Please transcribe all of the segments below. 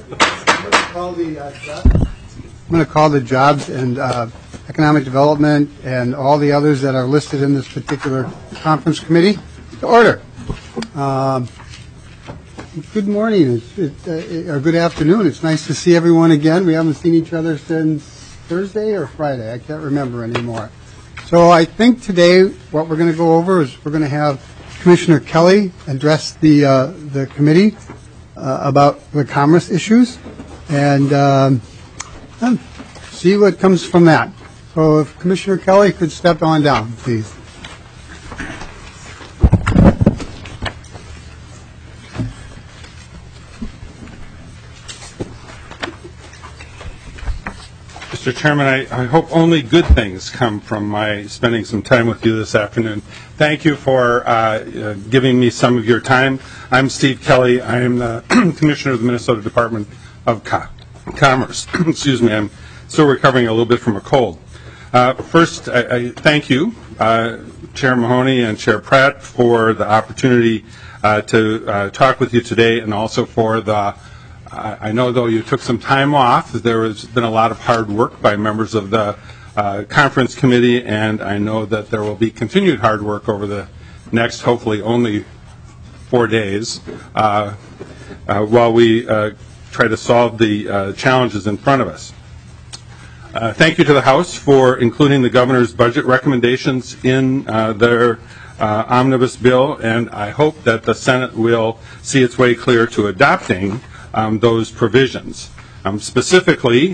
I'm going to call the jobs and economic development and all the others that are listed in this particular conference committee to order. Good morning, or good afternoon. It's nice to see everyone again. We haven't seen each other since Thursday or Friday. I can't remember anymore. So I think today what we're going to go over is we're going to have Commissioner Kelly address the committee about the commerce issues and see what comes from that. So if Commissioner Kelly could step on down, please. Mr. Chairman, I hope only good things come from my spending some time with you this afternoon. Thank you for giving me some of your time. I'm Steve Kelly. I am the Commissioner of the Minnesota Department of Commerce. Excuse me, I'm still recovering a little bit from a cold. First, I thank you, Chair Mahoney and Chair Pratt, for the opportunity to talk with you today, and also for the I know, though you took some time off, there has been a lot of hard work by members of the conference committee, and I know that there will be continued hard work over the next, hopefully, only 4 days while we try to solve the challenges in front of us. Thank you to the House for including the governor's budget recommendations in their omnibus bill, and I hope that the Senate will see its way clear to adopting those provisions. Specifically,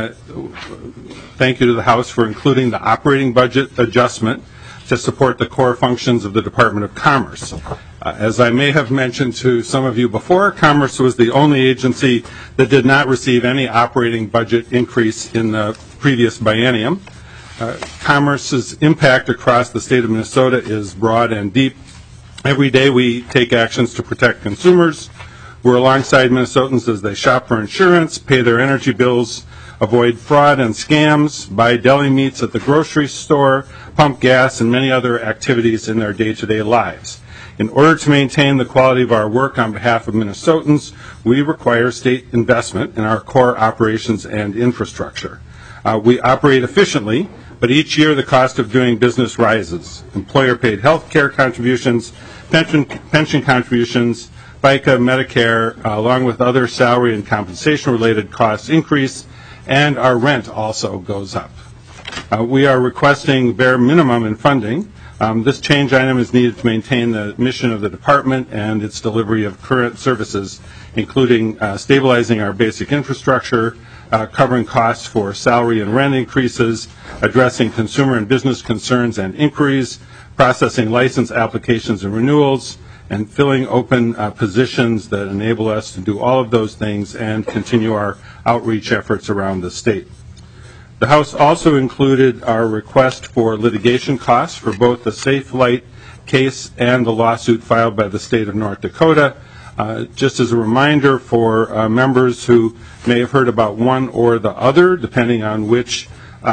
thank you to the House for including the operating budget adjustment to support the core functions of the Department of Commerce. As I may have mentioned to some of you before, Commerce was the only agency that did not receive any operating budget increase in the previous biennium. Commerce's impact across the state of Minnesota is broad and deep. Every day we take actions to protect consumers. We're alongside Minnesotans as they shop for insurance, pay their energy bills, avoid fraud and scams, buy deli meats at the grocery store, pump gas, and many other activities in their day-to-day lives. In order to maintain the quality of our work on behalf of Minnesotans, we require state investment in our core operations and infrastructure. We operate efficiently, but each year the cost of doing business rises. Employer-paid health care contributions, pension contributions, FICA, Medicare, along with other salary and compensation-related costs increase, and our rent also goes up. We are requesting bare minimum in funding. This change item is needed to maintain the mission of the department and its delivery of current services, including stabilizing our basic infrastructure, covering costs for salary and rent increases, addressing consumer and business concerns and inquiries, processing license applications and renewals, and filling open positions that enable us to do all of those things and continue our outreach efforts around the state. The House also included our request for litigation costs for both the Safe Light case and the lawsuit filed by the state of North Dakota. Just as a reminder for members who may have heard about one or the other, depending on which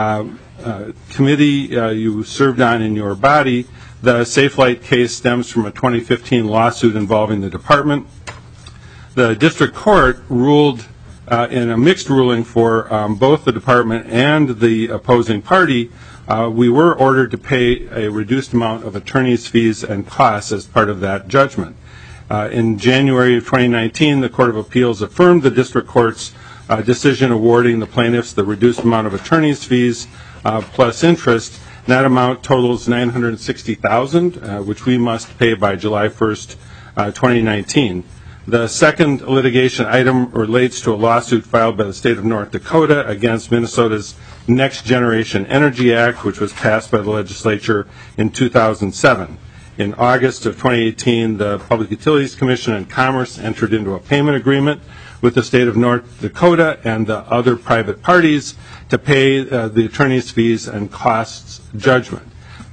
committee you served on in your body, the Safe Light case stems from a 2015 lawsuit involving the department. The district court ruled in a mixed ruling for both the department and the opposing party. We were ordered to pay a reduced amount of attorney's fees and costs as part of that judgment. In January of 2019, the Court of Appeals affirmed the district court's decision awarding the plaintiffs the reduced amount of attorney's fees plus interest. That amount totals $960,000, which we must pay by July 1st, 2019. The second litigation item relates to a lawsuit filed by the state of North Dakota against Minnesota's Next Generation Energy Act, which was passed by the legislature in 2007. In August of 2018, the Public Utilities Commission and Commerce entered into a payment agreement with the state of North Dakota and the other private parties to pay the attorney's fees and costs judgment.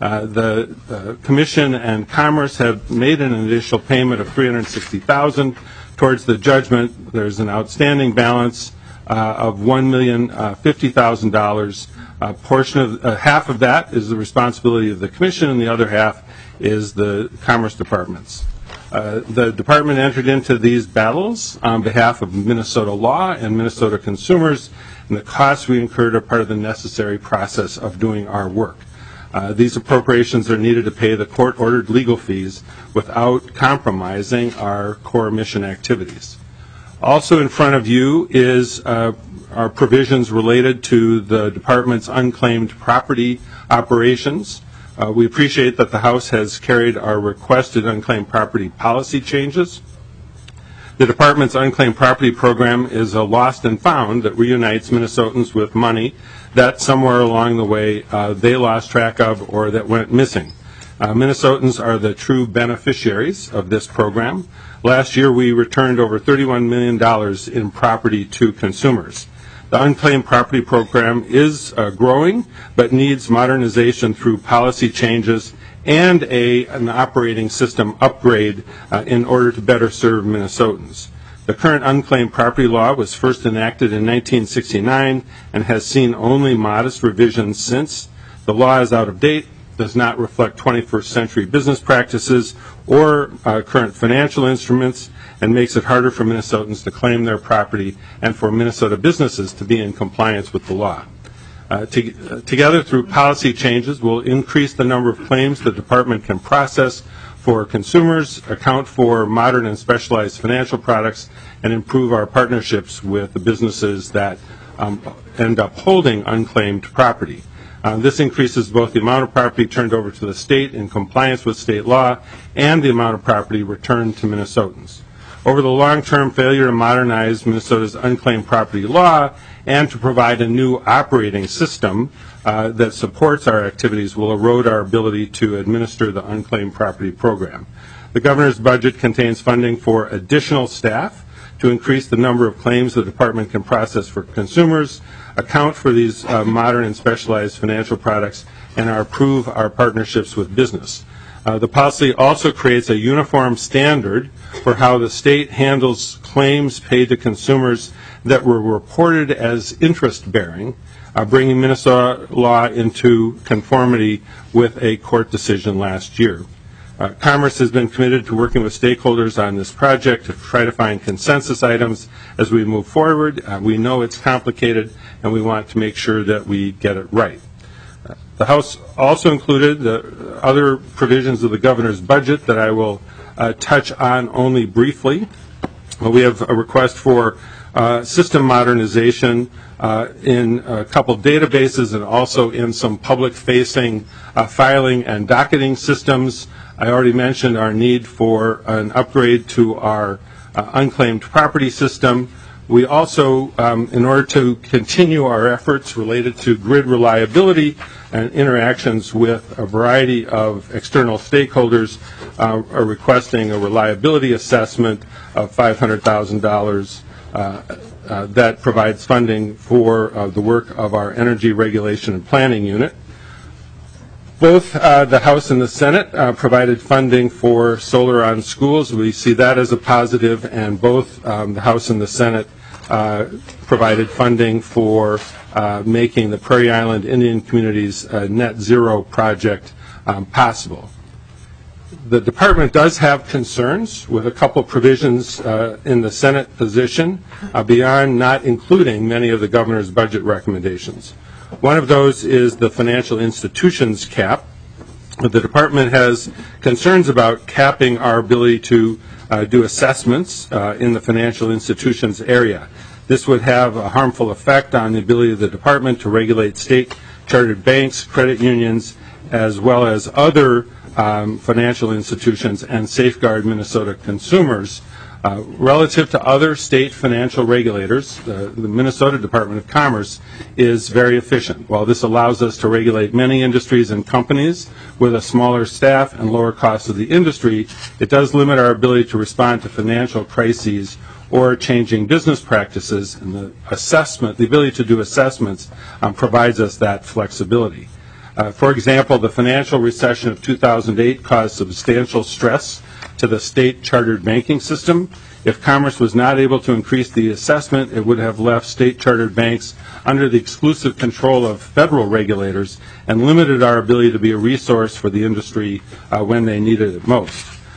The Commission and Commerce have made an initial payment of $360,000 towards the judgment. There's an outstanding balance of $1,050,000. Half of that is the responsibility of the Commission, and the other half is the Commerce Department's. The department entered into these battles on behalf of Minnesota law and Minnesota consumers, and the costs we incurred are part of the necessary process of doing our work. These appropriations are needed to pay the court-ordered legal fees without compromising our core mission activities. Also in front of you is our provisions related to the department's unclaimed property operations. We appreciate that the House has carried our requested unclaimed property policy changes. The department's unclaimed property program is a lost and found that reunites Minnesotans with money that somewhere along the way they lost track of or that went missing. Minnesotans are the true beneficiaries of this program. Last year we returned over $31 million in property to consumers. The unclaimed property program is growing, but needs modernization through policy changes and an operating system upgrade in order to better serve Minnesotans. The current unclaimed property law was first enacted in 1969 and has seen only modest revisions since. The law is out of date, does not reflect 21st century business practices or current financial instruments, and makes it harder for Minnesotans to claim their property and for Minnesota businesses to be in compliance with the law. Together, through policy changes, we'll increase the number of claims the department can process for consumers, account for modern and specialized financial products, and improve our partnerships with the businesses that end up holding unclaimed property. This increases both the amount of property turned over to the state in compliance with state law and the amount of property returned to Minnesotans. Over the long term, failure to modernize Minnesota's unclaimed property law and to provide a new operating system that supports our activities will erode our ability to administer the unclaimed property program. The governor's budget contains funding for additional staff to increase the number of claims the department can process for consumers, account for these modern and specialized financial products, and improve our partnerships with business. The policy also creates a uniform standard for how the state handles claims paid to consumers that were reported as interest-bearing, bringing Minnesota law into conformity with a court decision last year. Commerce has been committed to working with stakeholders on this project to try to find consensus items as we move forward. We know it's complicated, and we want to make sure that we get it right. The House also included the other provisions of the governor's budget that I will touch on only briefly. We have a request for system modernization in a couple databases and also in some public-facing filing and docketing systems. I already mentioned our need for an upgrade to our unclaimed property system. We also, in order to continue our efforts related to grid reliability and interactions with a variety of external stakeholders, are requesting a reliability assessment of $500,000 that provides funding for the work of our Energy Regulation and Planning Unit. Both the House and the Senate provided funding for solar on schools. We see that as a positive, and both the House and the Senate provided funding for making the Prairie Island Indian Community's net zero project possible. The department does have concerns with a couple provisions in the Senate position beyond not including many of the governor's budget recommendations. One of those is the financial institutions cap. The department has concerns about capping our ability to do assessments in the financial institutions area. This would have a harmful effect on the ability of the department to regulate state chartered banks, credit unions, as well as other financial institutions and safeguard Minnesota consumers. Relative to other state financial regulators, the Minnesota Department of Commerce is very efficient. While this allows us to regulate many industries and companies with a smaller staff and lower cost of the industry, it does limit our ability to respond to financial crises or changing business practices, and the ability to do assessments provides us that flexibility. For example, the financial recession of 2008 caused substantial stress to the state chartered banking system. If Commerce was not able to increase the assessment, it would have left state chartered banks under the exclusive control of federal regulators and limited our ability to be a resource for the industry when they needed it most.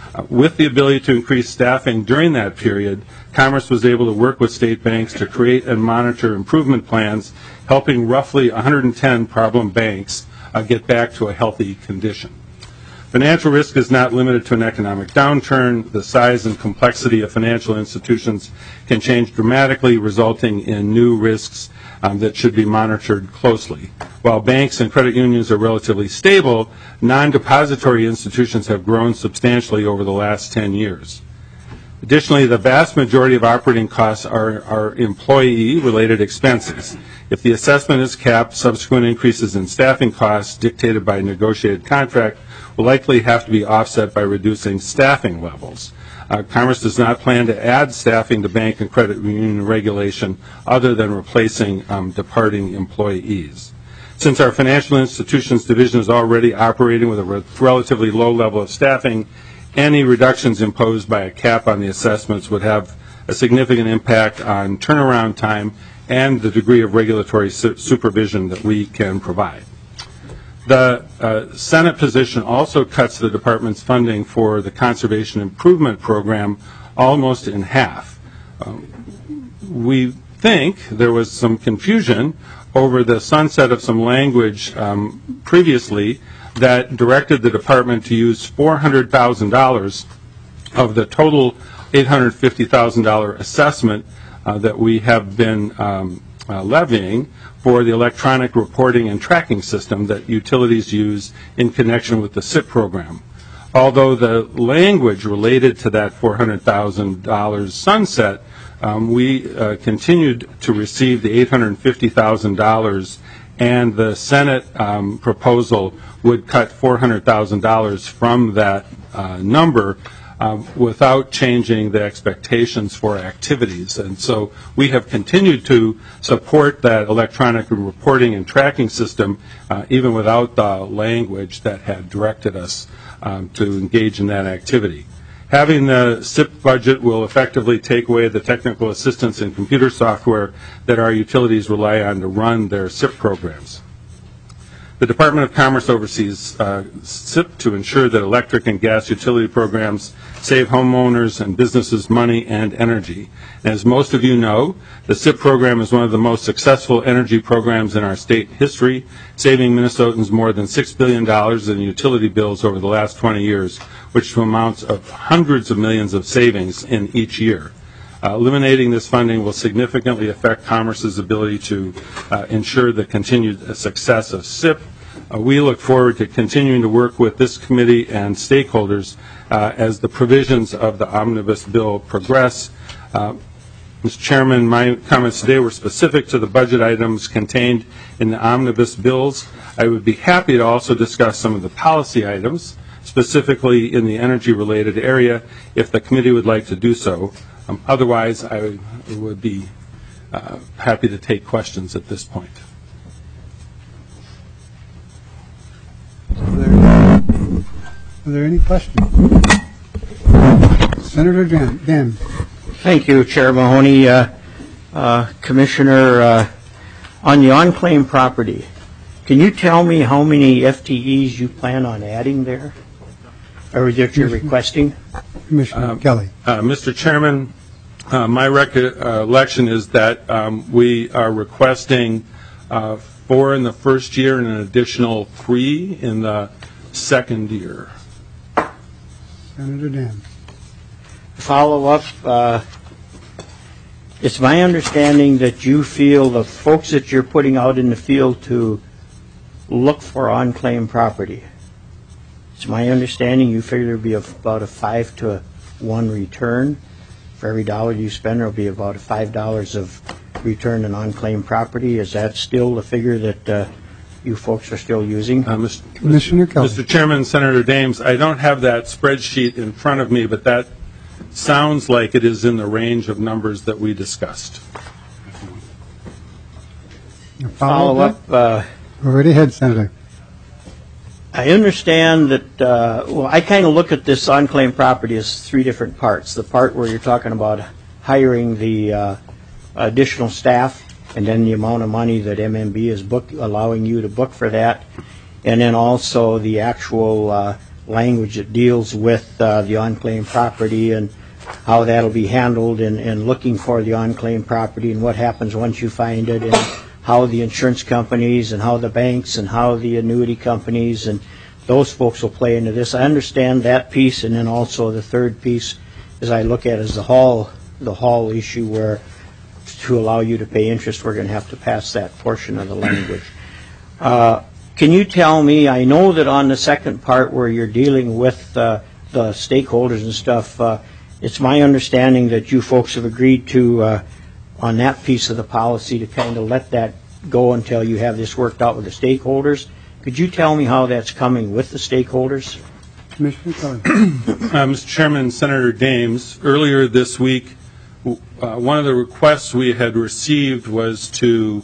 With the ability to increase staffing during that period, Commerce was able to work with state banks to create and monitor improvement plans, helping roughly 110 problem banks get back to a healthy condition. Financial risk is not limited to an economic downturn. The size and complexity of financial institutions can change dramatically, resulting in new risks that should be monitored closely. While banks and credit unions are relatively stable, non-depository institutions have grown substantially over the last 10 years. Additionally, the vast majority of operating costs are employee-related expenses. If the assessment is capped, subsequent increases in staffing costs dictated by a negotiated contract will likely have to be offset by reducing staffing levels. Commerce does not plan to add staffing to bank and credit union regulation other than replacing departing employees. Since our financial institutions division is already operating with a relatively low level of staffing, any reductions imposed by a cap on the assessments would have a significant impact on turnaround time and the degree of regulatory supervision that we can provide. The Senate position also cuts the department's funding for the Conservation Improvement Program almost in half. We think there was some confusion over the sunset of some language previously that directed the department to use $400,000 of the total $850,000 assessment that we have been levying for the electronic reporting and tracking system that utilities use in connection with the SIP program. Although the language related to that $400,000 sunset, we continued to receive the $850,000, and the Senate proposal would cut $400,000 from that number without changing the expectations for activities. And so we have continued to support that electronic reporting and tracking system even without the language that had directed us to engage in that activity. Having the SIP budget will effectively take away the technical assistance and computer software that our utilities rely on to run their SIP programs. The Department of Commerce oversees SIP to ensure that electric and gas utility programs save homeowners and businesses money and energy. As most of you know, the SIP program is one of the most successful energy programs in our state history, saving Minnesotans more than $6 billion in utility bills over the last 20 years, which amounts of hundreds of millions of savings in each year. Eliminating this funding will significantly affect Commerce's ability to ensure the continued success of SIP. We look forward to continuing to work with this committee and stakeholders as the provisions of the omnibus bill progress. Mr. Chairman, my comments today were specific to the budget items contained in the omnibus bills. I would be happy to also discuss some of the policy items, specifically in the energy-related area, if the committee would like to do so. Otherwise, I would be happy to take questions at this point. Are there any questions? Senator Dan. Thank you, Chair Mahoney. Commissioner, on the unclaimed property, can you tell me how many FTEs you plan on adding there, or that you're requesting? Commissioner Kelly. Mr. Chairman, my recollection is that we are requesting 4 in the first year and an additional 3 in the second year. Senator Dan. Follow up. It's my understanding that you feel the folks that you're putting out in the field to look for unclaimed property. It's my understanding you figure there'll be about a 5 to 1 return. For every dollar you spend, there'll be about $5 of return on unclaimed property. Is that still the figure that you folks are still using? Commissioner Kelly. Mr. Chairman, Senator Dames, I don't have that spreadsheet in front of me, but that sounds like it is in the range of numbers that we discussed. Follow up. Go right ahead, Senator. I understand that, I kind of look at this unclaimed property as 3 different parts. The part where you're talking about hiring the additional staff, and then the amount of money that MMB is allowing you to book for that, and then also the actual language that deals with the unclaimed property and how that'll be handled and looking for the unclaimed property and what happens once you find it, and how the insurance companies and how the banks and how the annuity companies and those folks will play into this. I understand that piece, and then also the third piece, as I look at, is the hall issue, where to allow you to pay interest, we're going to have to pass that portion of the language. Can you tell me, I know that on the second part where you're dealing with the stakeholders and stuff, it's my understanding that you folks have agreed to, on that piece of the policy, to kind of let that go until you have this worked out with the stakeholders. Could you tell me how that's coming with the stakeholders? Commissioner Kelly. Mr. Chairman, Senator Dames, earlier this week, one of the requests we had received was to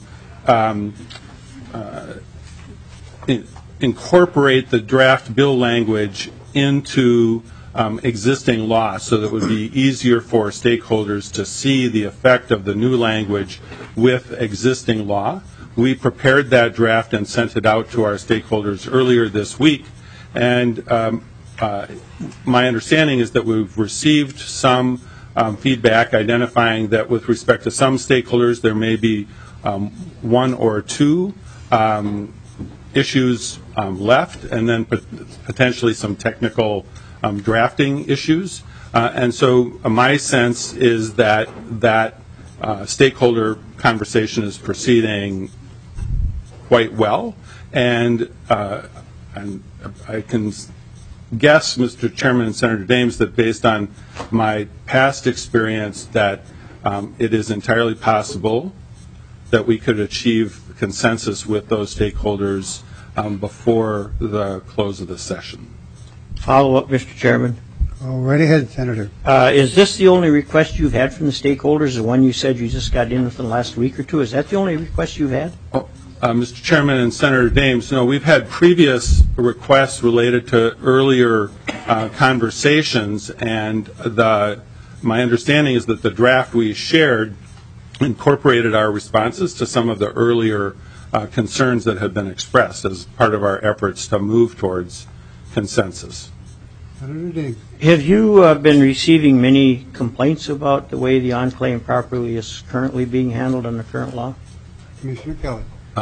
incorporate the draft bill language into existing law so that it would be easier for stakeholders to see the effect of the new language with existing law. We prepared that draft and sent it out to our stakeholders earlier this week, and my understanding is that we've received some feedback identifying that with respect to some stakeholders there may be one or two issues left, and then potentially some technical drafting issues. And so my sense is that stakeholder conversation is proceeding quite well, and I can guess, Mr. Chairman and Senator Dames, that based on my past experience that it is entirely possible that we could achieve consensus with those stakeholders before the close of the session. Follow up, Mr. Chairman. Go right ahead, Senator. Is this the only request you've had from the stakeholders, the one you said you just got in within the last week or two? Is that the only request you've had? Mr. Chairman and Senator Dames, no, we've had previous requests related to earlier conversations, and my understanding is that the draft we shared incorporated our responses to some of the earlier concerns that had been expressed as part of our efforts to move towards consensus. Senator Dames. Have you been receiving many complaints about the way the unclaimed property is currently being handled under current law? Commissioner Kelly.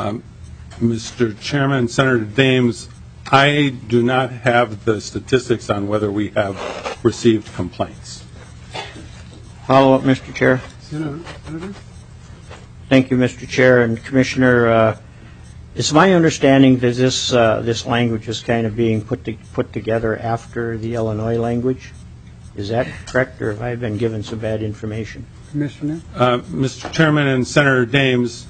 Mr. Chairman, Senator Dames, I do not have the statistics on whether we have received complaints. Follow up, Mr. Chair. Senator. Thank you, Mr. Chair. And Commissioner, it's my understanding that this language is kind of being put together after the Illinois language. Is that correct, or have I been given some bad information? Commissioner. Mr. Chairman and Senator Dames,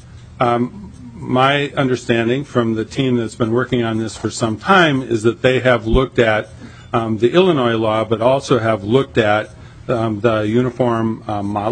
my understanding from the team that's been working on this for some time is that they have looked at the Illinois law, but also have looked at the uniform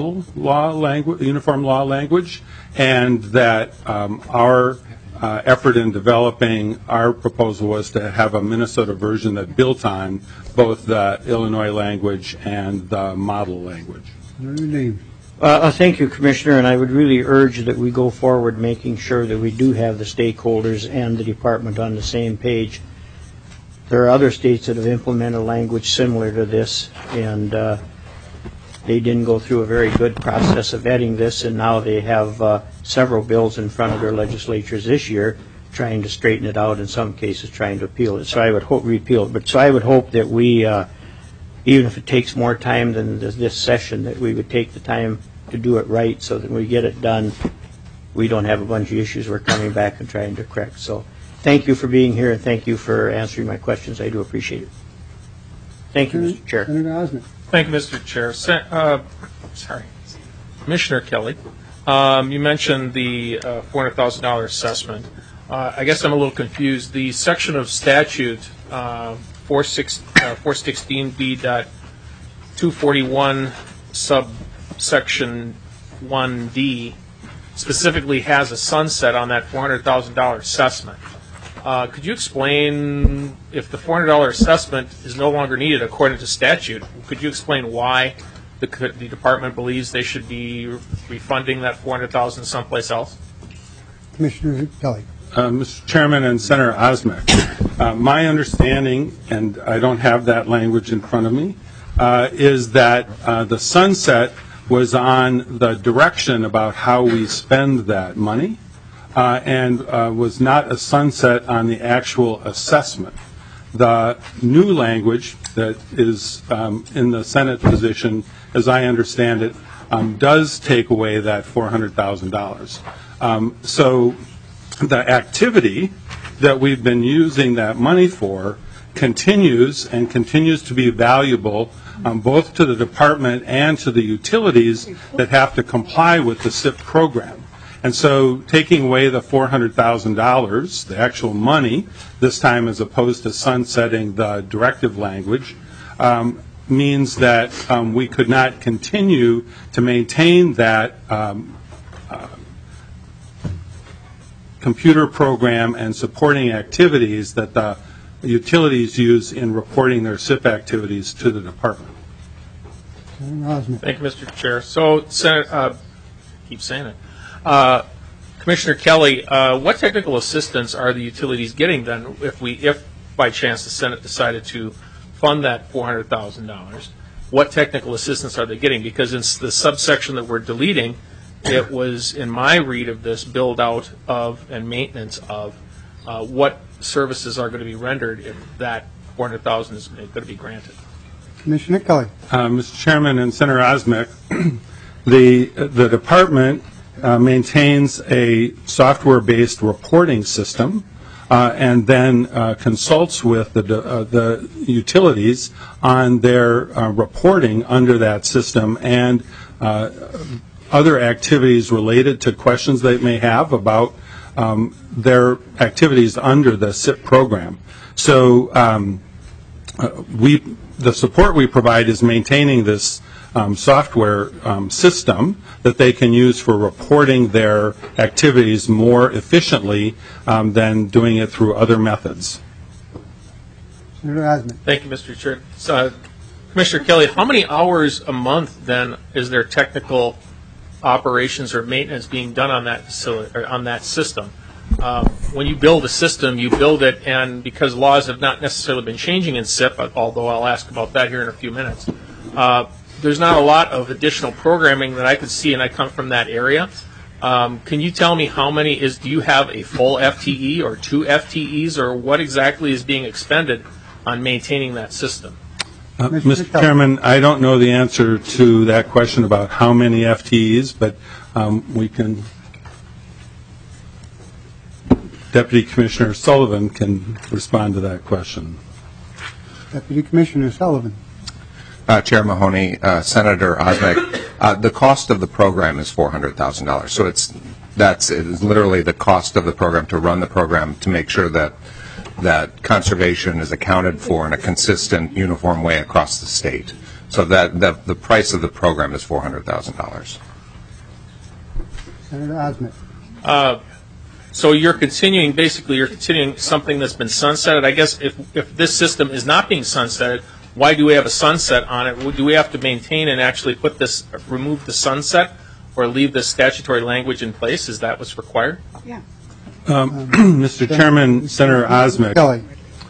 uniform law language, and that our effort in developing our proposal was to have a Minnesota version that built on both the Illinois language and the model language. Senator Dames. Thank you, Commissioner, and I would really urge that we go forward making sure that we do have the stakeholders and the department on the same page. There are other states that have implemented language similar to this, and they didn't go through a very good process of vetting this, and now they have several bills in front of their legislatures this year trying to straighten it out, in some cases trying to appeal it. So I would hope I would hope that we, even if it takes more time than this session, that we would take the time to do it right so that when we get it done, we don't have a bunch of issues we're coming back and trying to correct. So thank you for being here, and thank you for answering my questions. I do appreciate it. Thank you, Mr. Chair. Senator Osment. Thank you, Mr. Chair. Commissioner Kelly, you mentioned the $400,000 assessment. I guess I'm a little confused. The section of statute 416B.241 subsection 1D specifically has a sunset on that $400,000 assessment. Could you explain, if the $400 assessment is no longer needed according to statute, could you explain why the department believes they should be refunding that $400,000 someplace else? Commissioner Kelly. Mr. Chairman and Senator Osmek, my understanding, and I don't have that language in front of me, is that the sunset was on the direction about how we spend that money, and was not a sunset on the actual assessment. The new language that is in the Senate position, as I understand it, does take away that $400,000. So the activity that we've been using that money for continues to be valuable both to the department and to the utilities that have to comply with the SIP program. And so taking away the $400,000, the actual money, this time as opposed to sunsetting the directive language, means that we could not continue to maintain that computer program and supporting activities that the utilities use in reporting their SIP activities to the department. Thank you, Mr. Chair. So, keep saying it. Commissioner Kelly, what technical assistance are the utilities getting then if by chance the Senate decided to fund that $400,000? What technical assistance are they getting? Because in the subsection that we're deleting, it was, in my read of this, build out of and maintenance of what services are going to be rendered if that $400,000 is going to be granted. Commissioner Kelly. Mr. Chairman and Senator Osmek, the department maintains a software-based reporting system and then consults with the utilities on their reporting under that system and other activities related to questions they may have about their activities under the SIP program. So the support we provide is maintaining this software system that they can use for reporting their activities more efficiently than doing it through other methods. Senator Osmek. Thank you, Mr. Chair. Commissioner Kelly, how many hours a month then is there technical operations or maintenance being done on that facility or on that system? When you build a system, you build it, and because laws have not necessarily been changing in SIP, although I'll ask about that here in a few minutes, there's not a lot of additional programming that I could see, and I come from that area. Can you tell me how many do you have a full FTE or 2 FTEs, or what exactly is being expended on maintaining that system? Mr. Chairman, I don't know the answer to that question about how many FTEs, but we can. Deputy Commissioner Sullivan can respond to that question. Deputy Commissioner Sullivan. Chair Mahoney, Senator Osmek, the cost of the program is $400,000. So it is literally the cost of the program to run the program to make sure that conservation is accounted for in a consistent, uniform way across the state. So that the price of the program is $400,000. Senator Osmek. So you're continuing something that's been sunsetted. I guess if this system is not being sunsetted, why do we have a sunset on it? Do we have to maintain and actually remove the sunset, or leave the statutory language in place? Is that what's required? Yeah. Mr. Chairman, Senator Osmek, Kelly.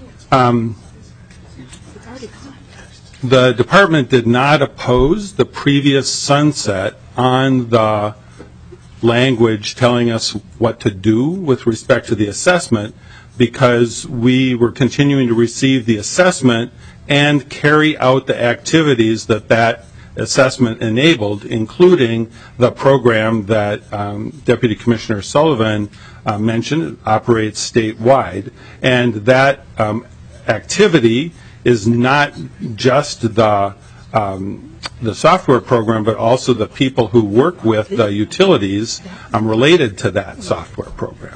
the department did not oppose the previous sunset on the language telling us what to do with respect to the assessment, because we were continuing to receive the assessment and carry out the activities that assessment enabled, including the program that Deputy Commissioner Sullivan mentioned, operates statewide. And that activity is not just the software program, but also the people who work with the utilities related to that software program.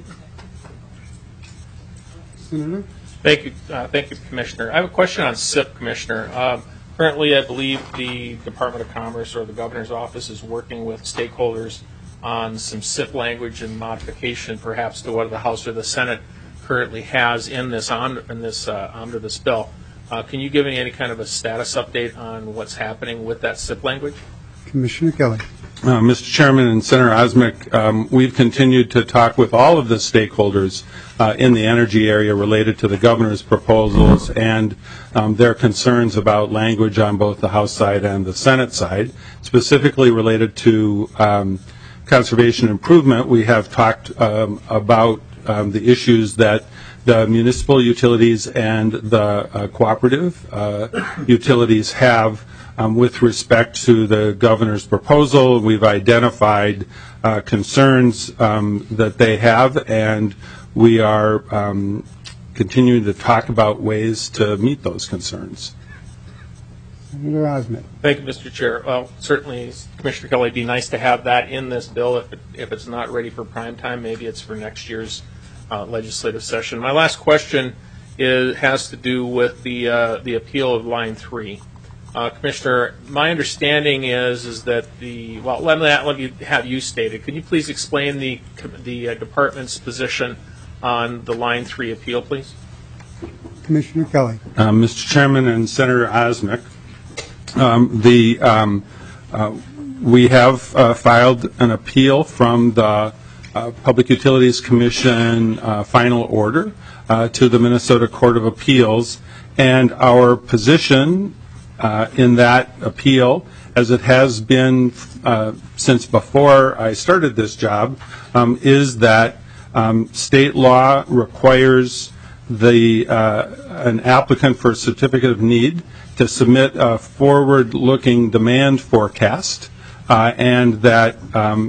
Thank you, Commissioner. I have a question on SIP, Commissioner. Currently, I believe the Department of Commerce or the Governor's Office is working with stakeholders on some SIP language and modification, perhaps to what the House or the Senate currently has under this bill. Can you give me any kind of a status update on what's happening with that SIP language? Commissioner Kelly. Mr. Chairman and Senator Osmick, we've continued to talk with all of the stakeholders in the energy area related to the governor's proposals and their concerns about language on both the House side and the Senate side. Specifically related to conservation improvement, we have talked about the issues that the municipal utilities and the cooperative utilities have with respect to the governor's proposal. We've identified concerns that they have, and we are continuing to talk about ways to meet those concerns. Senator Osmick. Thank you, Mr. Chair. Well, certainly, Commissioner Kelly, it'd be nice to have that in this bill. If it's not ready for prime time, maybe it's for next year's legislative session. My last question has to do with the appeal of Line 3. Commissioner, my understanding is that let me have you state it. Can you please explain the department's position on the Line 3 appeal, please? Commissioner Kelly. Mr. Chairman and Senator Osmick, we have filed an appeal from the Public Utilities Commission final order to the Minnesota Court of Appeals, and our position in that appeal, as it has been since before I started this job, is that state law requires an applicant for a certificate of need to submit a forward-looking demand forecast, and that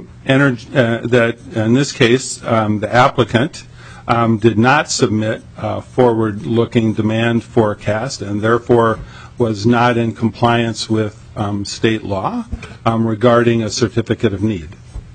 in this case the applicant did not submit a forward-looking demand forecast and therefore was not in compliance with state law regarding a certificate of need.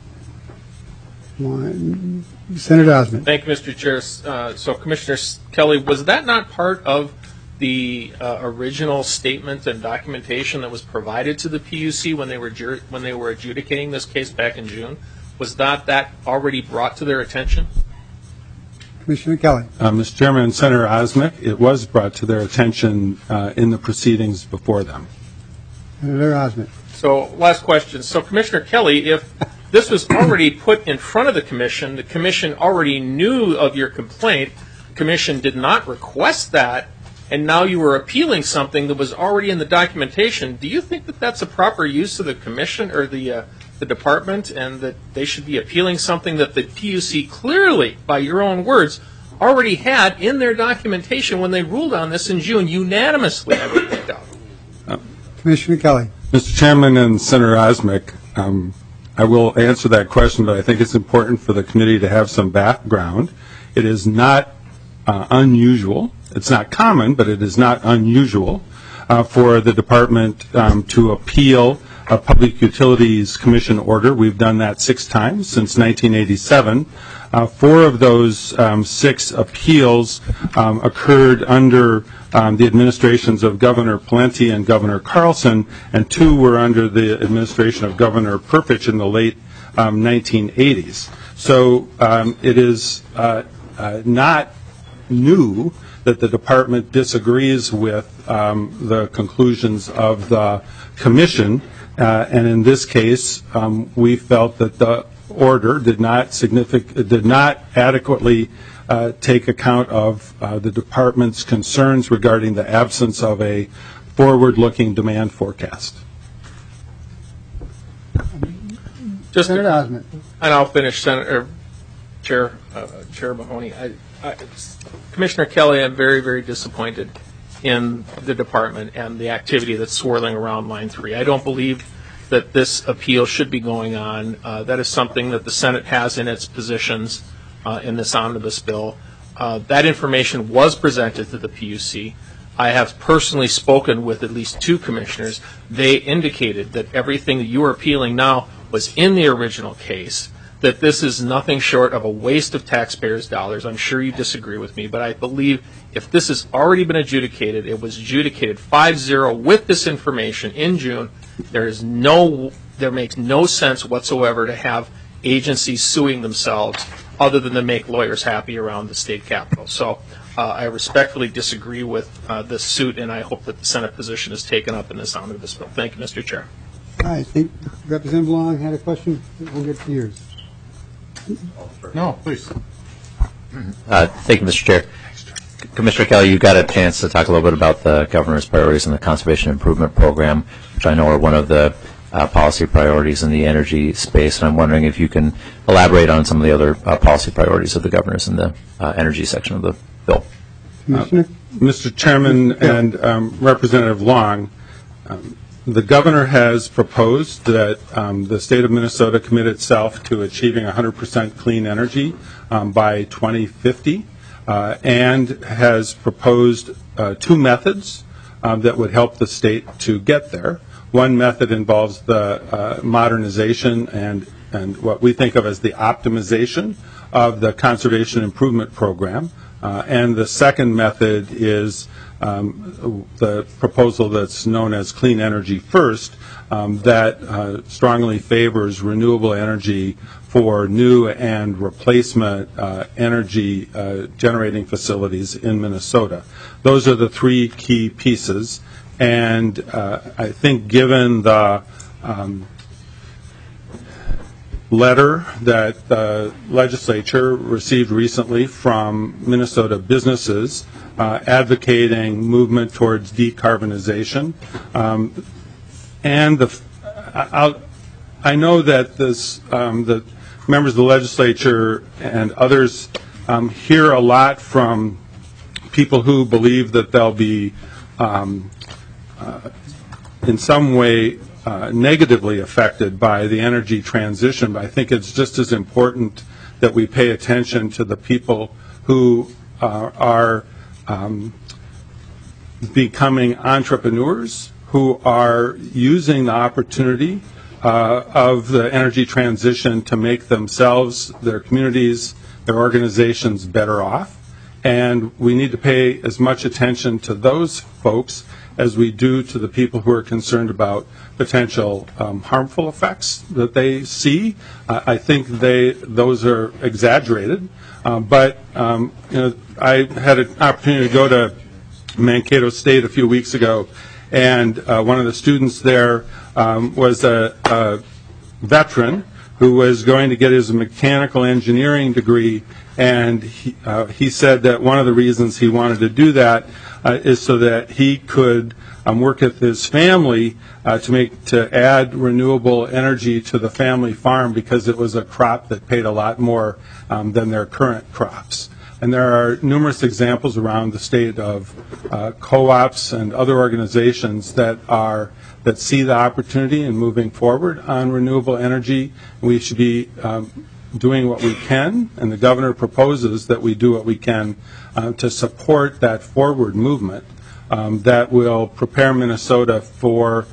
Senator Osmick. Thank you, Mr. Chair. So, Commissioner Kelly, was that not part of the original statement and documentation that was provided to the PUC when they were adjudicating this case back in June? Was that already brought to their attention? Commissioner Kelly. Mr. Chairman and Senator Osmick, it was brought to their attention in the proceedings before them. Senator Osmick. So, last question. So, Commissioner Kelly, if this was already put in front of the commission already knew of your complaint, the commission did not request that, and now you were appealing something that was already in the documentation, do you think that that's a proper use of the commission or the department, and that they should be appealing something that the PUC clearly, by your own words, already had in their documentation when they ruled on this in June, unanimously, I would think of? Commissioner Kelly. Mr. Chairman and Senator Osmick, I will answer that question, but I think it's important for the committee to have some background. It is not unusual. It's not common, but it is not unusual for the department to appeal a Public Utilities Commission order. We've done that 6 times since 1987. 4 of those 6 appeals occurred under the administrations of Governor Pawlenty and Governor Carlson, and 2 were under the administration of Governor Perpich in the late 1980s. So it is not new that the department disagrees with the conclusions of the commission, and in this case, we felt that the order did not adequately take account of the department's concerns regarding the absence of a forward-looking demand forecast. Senator Osmick. And I'll finish, Chair Mahoney. Commissioner Kelly, I'm very, very disappointed in the department and the activity that's swirling around Line 3. I don't believe that this appeal should be going on. That is something that the Senate has in its positions in this omnibus bill. That information was presented to the PUC. I have personally spoken with at least 2 commissioners. They indicated that everything that you are appealing now was in the original case, that this is nothing short of a waste of taxpayers' dollars. I'm sure you disagree with me, but I believe if this has already been adjudicated, it was adjudicated 5-0 with this information in June, there makes no sense whatsoever to have agencies suing themselves other than to make lawyers happy around the state capitol. So I respectfully disagree with this suit, and I hope that the Senate position is taken up in this omnibus bill. Thank you, Mr. Chair. I think Representative Long had a question. We'll get to yours. No, please. Thank you, Mr. Chair. Commissioner Kelly, you got a chance to talk a little bit about the governor's priorities in the Conservation Improvement Program, which I know are one of the policy priorities in the energy space, and I'm wondering if you can elaborate on some of the other policy priorities of the governor's in the energy section of the bill. Commissioner? Mr. Chairman and Representative Long, the governor has proposed that the state of Minnesota commit itself to achieving 100% clean energy by 2050, and has proposed two methods that would help the state to get there. One method involves the modernization and what we think of as the optimization of the Conservation Improvement Program. And the second method is the proposal that's known as Clean Energy First, that strongly favors renewable energy for new and replacement energy generating facilities in Minnesota. Those are the three key pieces. And I think given the letter that the legislature received recently from Minnesota businesses advocating movement towards decarbonization, and I know that the members of the legislature and others hear a lot from people who believe that they'll be in some way negatively affected by the energy transition, but I think it's just as important that we pay attention to the people who are becoming entrepreneurs, who are using the opportunity of the energy transition to make themselves, their communities, their organizations better off. And we need to pay as much attention to those folks as we do to the people who are concerned about potential harmful effects that they see. I think those are exaggerated. But I had an opportunity to go to Mankato State a few weeks ago, and one of the students there was a veteran who was going to get his mechanical engineering degree, and he said that one of the reasons he wanted to do that is so that he could work with his family to add renewable energy to the family farm, because it was a crop that paid a lot more than their current crops. And there are numerous examples around the state of co-ops and other organizations that see the opportunity in moving forward on renewable energy. We should be doing what we can, and the governor proposes that we do what we can to support that forward movement that will prepare Minnesota for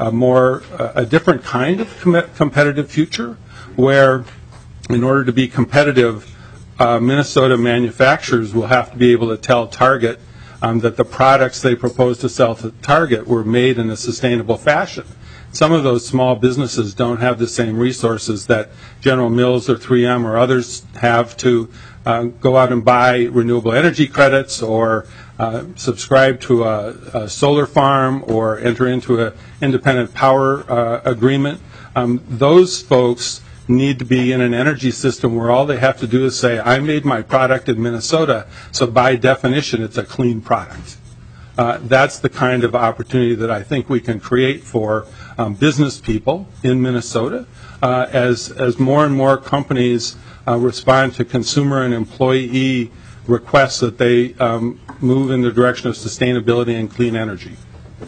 a different kind of competitive future, where in order to be competitive, Minnesota manufacturers will have to be able to tell Target that the products they propose to sell to Target were made in a sustainable fashion. Some of those small businesses don't have the same resources that General Mills or 3M or others have to go out and buy renewable energy credits or subscribe to a solar farm or enter into an independent power agreement. Those folks need to be in an energy system where all they have to do is say, I made my product in Minnesota, so by definition it's a clean product. That's the kind of opportunity that I think we can create for business people in Minnesota as more and more companies respond to consumer and employee requests that they move in the direction of sustainability and clean energy.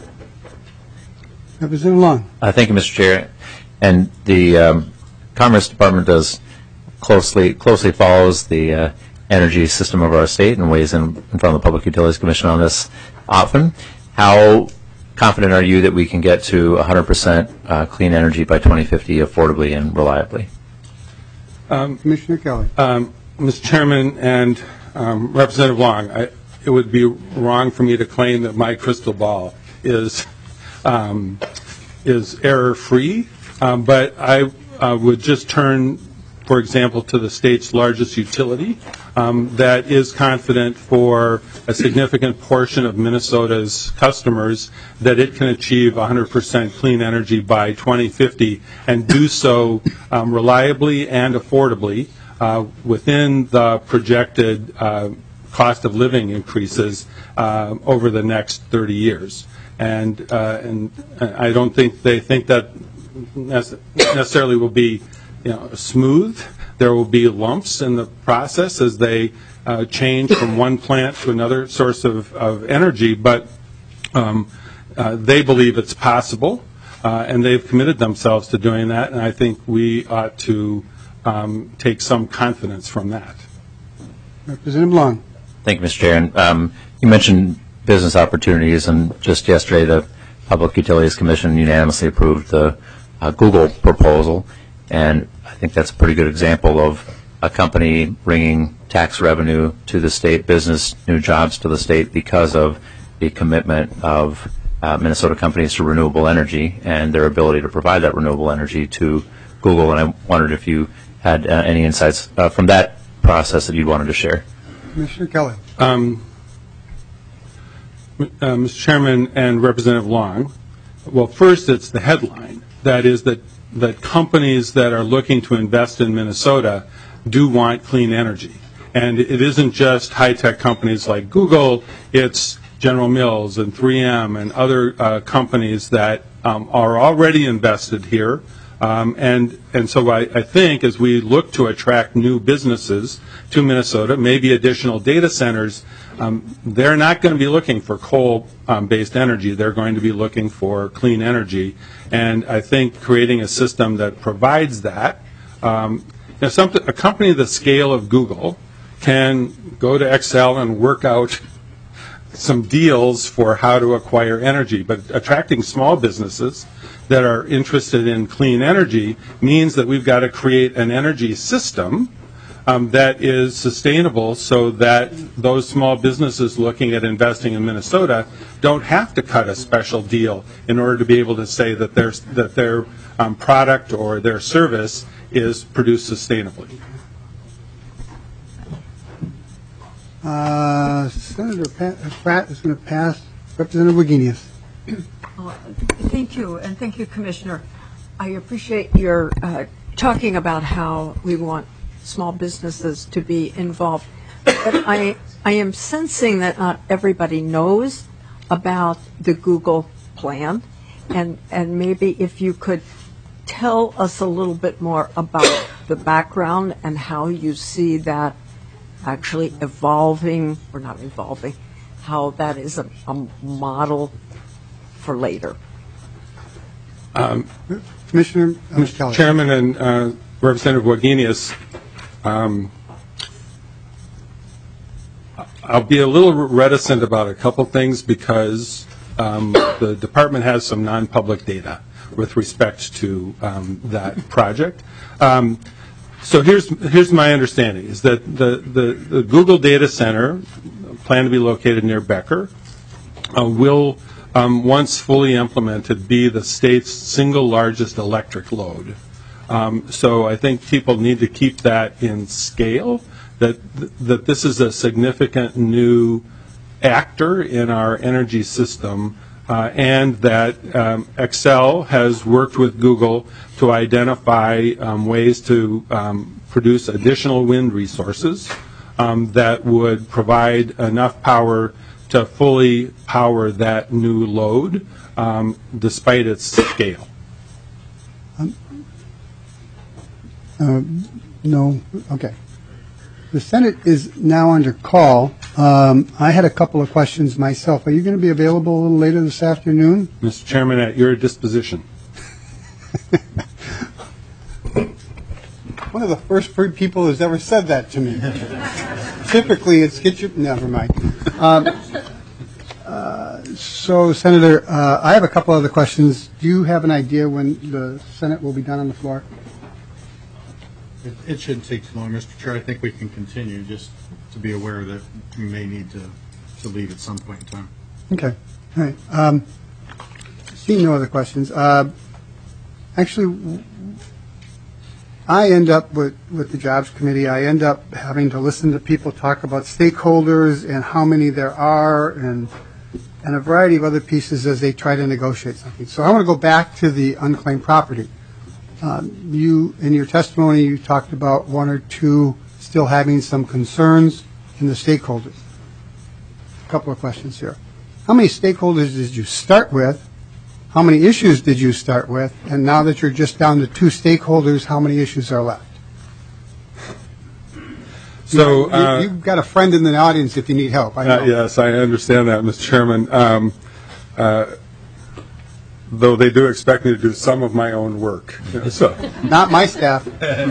Representative Long. Thank you, Mr. Chair. And the Commerce Department does closely follows the energy system of our state and weighs in front of the Public Utilities Commission on this often. How confident are you that we can get to 100% clean energy by 2050 affordably and reliably? Commissioner Kelly. Mr. Chairman and Representative Long, it would be wrong for me to claim that my crystal ball is error-free, but I would just turn for example, to the state's largest utility that is confident for a significant portion of Minnesota's customers that it can achieve 100% clean energy by 2050 and do so reliably and affordably within the projected cost of living increases over the next 30 years. And I don't think they think that necessarily will be smooth. There will be lumps in the process as they change from one plant to another source of energy, but they believe it's possible, and they've committed themselves to doing that, and I think we ought to take some confidence from that. Representative Long. Thank you, Mr. Chair. And, you mentioned business opportunities, and just yesterday the Public Utilities Commission unanimously approved the Google proposal, and I think that's a pretty good example of a company bringing tax revenue to the state, business, new jobs to the state because of the commitment of Minnesota companies to renewable energy and their ability to provide that renewable energy to Google. And I wondered if you had any insights from that process that you wanted to share. Commissioner Kelly. Mr. Chairman and Representative Long, well, first it's the headline. That is that companies that are looking to invest in Minnesota do want clean energy. And it isn't just high-tech companies like Google, it's General Mills and 3M and other companies that are already invested here. And so I think as we look to attract new businesses to Minnesota, maybe additional data centers, they're not going to be looking for coal-based energy. They're going to be looking for clean energy. And I think creating a system that provides that, a company the scale of Google can go to Excel and work out some deals for how to acquire energy. But attracting small businesses that are interested in clean energy means that we've got to create an energy system that is sustainable so that those small businesses looking at investing in Minnesota don't have to cut a special deal in order to be able to say that their product or their service is produced sustainably. Senator Pratt is going to pass. Representative Wagenius. Thank you, and thank you, Commissioner. I appreciate your talking about how we want small businesses to be involved. But I am sensing that not everybody knows about the Google plan, and maybe if you could tell us a little bit more about the background and how you see that actually evolving, or not evolving, how that is a model for later. Commissioner Kelly. Chairman and Representative Wagenius, I'll be a little reticent about a couple things because the department has some non-public data with respect to that project. So here's my understanding, is that the Google data center, planned to be located near Becker, will, once fully implemented, be the state's single largest electric load. So I think people need to keep that in scale, that this is a significant new actor in our energy system, and that Excel has worked with Google to identify ways to produce additional wind resources that would provide enough power to fully power that new load despite its scale. No. Okay. The Senate is now under call. I had a couple of questions myself. Are you going to be available a little later this afternoon? Mr. Chairman, at your disposition. One of the first people who's ever said that to me. Typically, it's get your... Never mind. So, Senator, I have a couple other questions. Do you have an idea when the Senate will be done on the floor? It shouldn't take too long, Mr. Chair. I think we can continue, just to be aware that we may need to leave at some point in time. Okay. All right. Seeing no other questions. Actually, I end up with the Jobs Committee, I end up having to listen to people talk about stakeholders and how many there are and a variety of other pieces as they try to negotiate something. So I want to go back to the unclaimed property. You, in your testimony, you talked about one or two still having some concerns in the stakeholders. A couple of questions here. How many stakeholders did you start with? How many issues did you start with? And now that you're just down to two stakeholders, how many issues are left? So you've got a friend in the audience if you need help. I know. Yes, I understand that, Mr. Chairman. Though they do expect me to do some of my own work. So, Not my staff.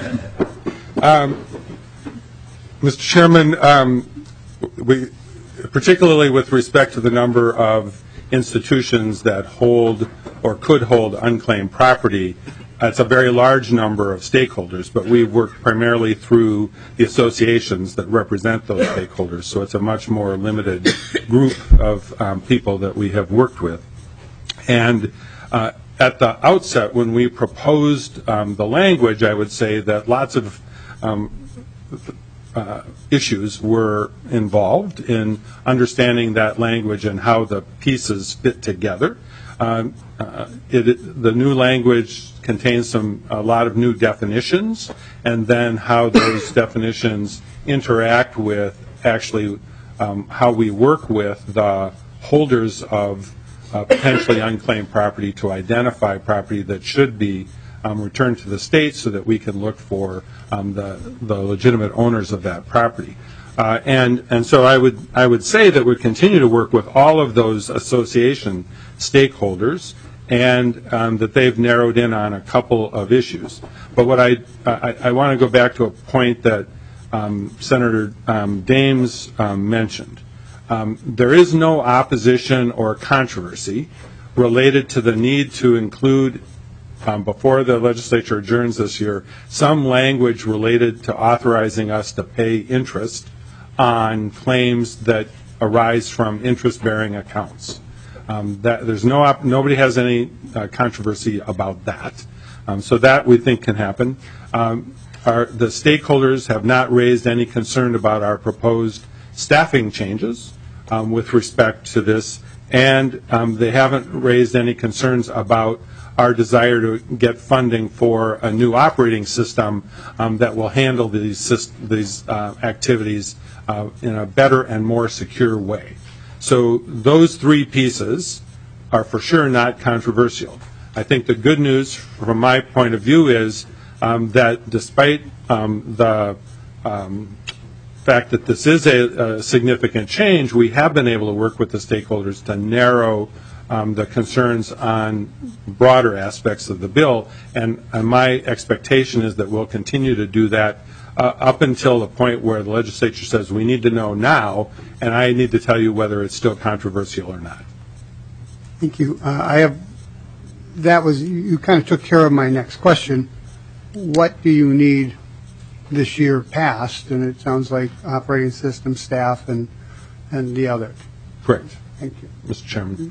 Mr. Chairman, we, particularly with respect to the number of institutions that hold or could hold unclaimed property, it's a very large number of stakeholders, but we work primarily through the associations that represent those stakeholders, so it's a much more limited group of people that we have worked with. And at the outset, when we proposed the language, I would say that lots of issues were involved in understanding that language and how the pieces fit together. The new language contains a lot of new definitions, and then how those definitions interact with actually how we work with the holders of potentially unclaimed property to identify property that should be returned to the state so that we can look for the legitimate owners of that property. And so I would say that we continue to work with all of those association stakeholders, and that they've narrowed in on a couple of issues. But what I want to go back to a point that Senator Dames mentioned. There is no opposition or controversy related to the need to include, before the legislature adjourns this year, some language related to authorizing us to pay interest on claims that arise from interest-bearing accounts. Nobody has any controversy about that. So that we think can happen. The stakeholders have not raised any concern about our proposed staffing changes with respect to this, and they haven't raised any concerns about our desire to get funding for a new operating system that will handle these activities in a better and more secure way. So those three pieces are for sure not controversial. I think the good news from my point of view is that despite the fact that this is a significant change, we have been able to work with the stakeholders to narrow the concerns on broader aspects of the bill, and my expectation is that we'll continue to do that up until the point where the legislature says we need to know now, and I need to tell you whether it's still controversial or not. Thank you. You kind of took care of my next question. What do you need this year passed? And it sounds like operating system, staff, and the other. Correct. Thank you. Mr. Chairman.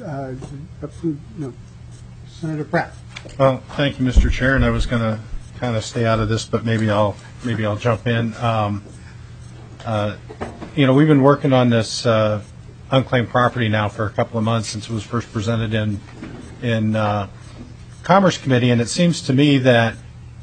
Senator Pratt. Well, thank you, Mr. Chair, and I was going to kind of stay out of this, but maybe I'll jump in. We've been working on this unclaimed property now for a couple of months since it was first presented in Commerce Committee, and it seems to me that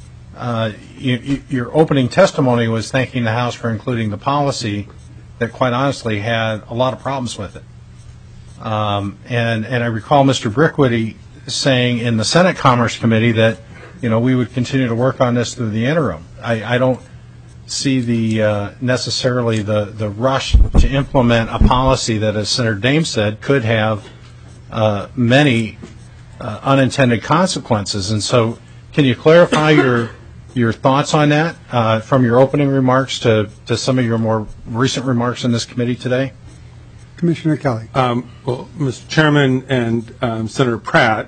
your opening testimony was thanking the House for including the policy that, quite honestly, had a lot of problems with it. And I recall Mr. Brickwitty saying in the Senate Commerce Committee that we would continue to work on this through the interim. I don't see necessarily the rush to implement a policy that, as Senator Dames said, could have many unintended consequences. And so, can you clarify your thoughts on that from your opening remarks to some of your more recent remarks in this committee today? Commissioner Kelly. Well, Mr. Chairman and Senator Pratt,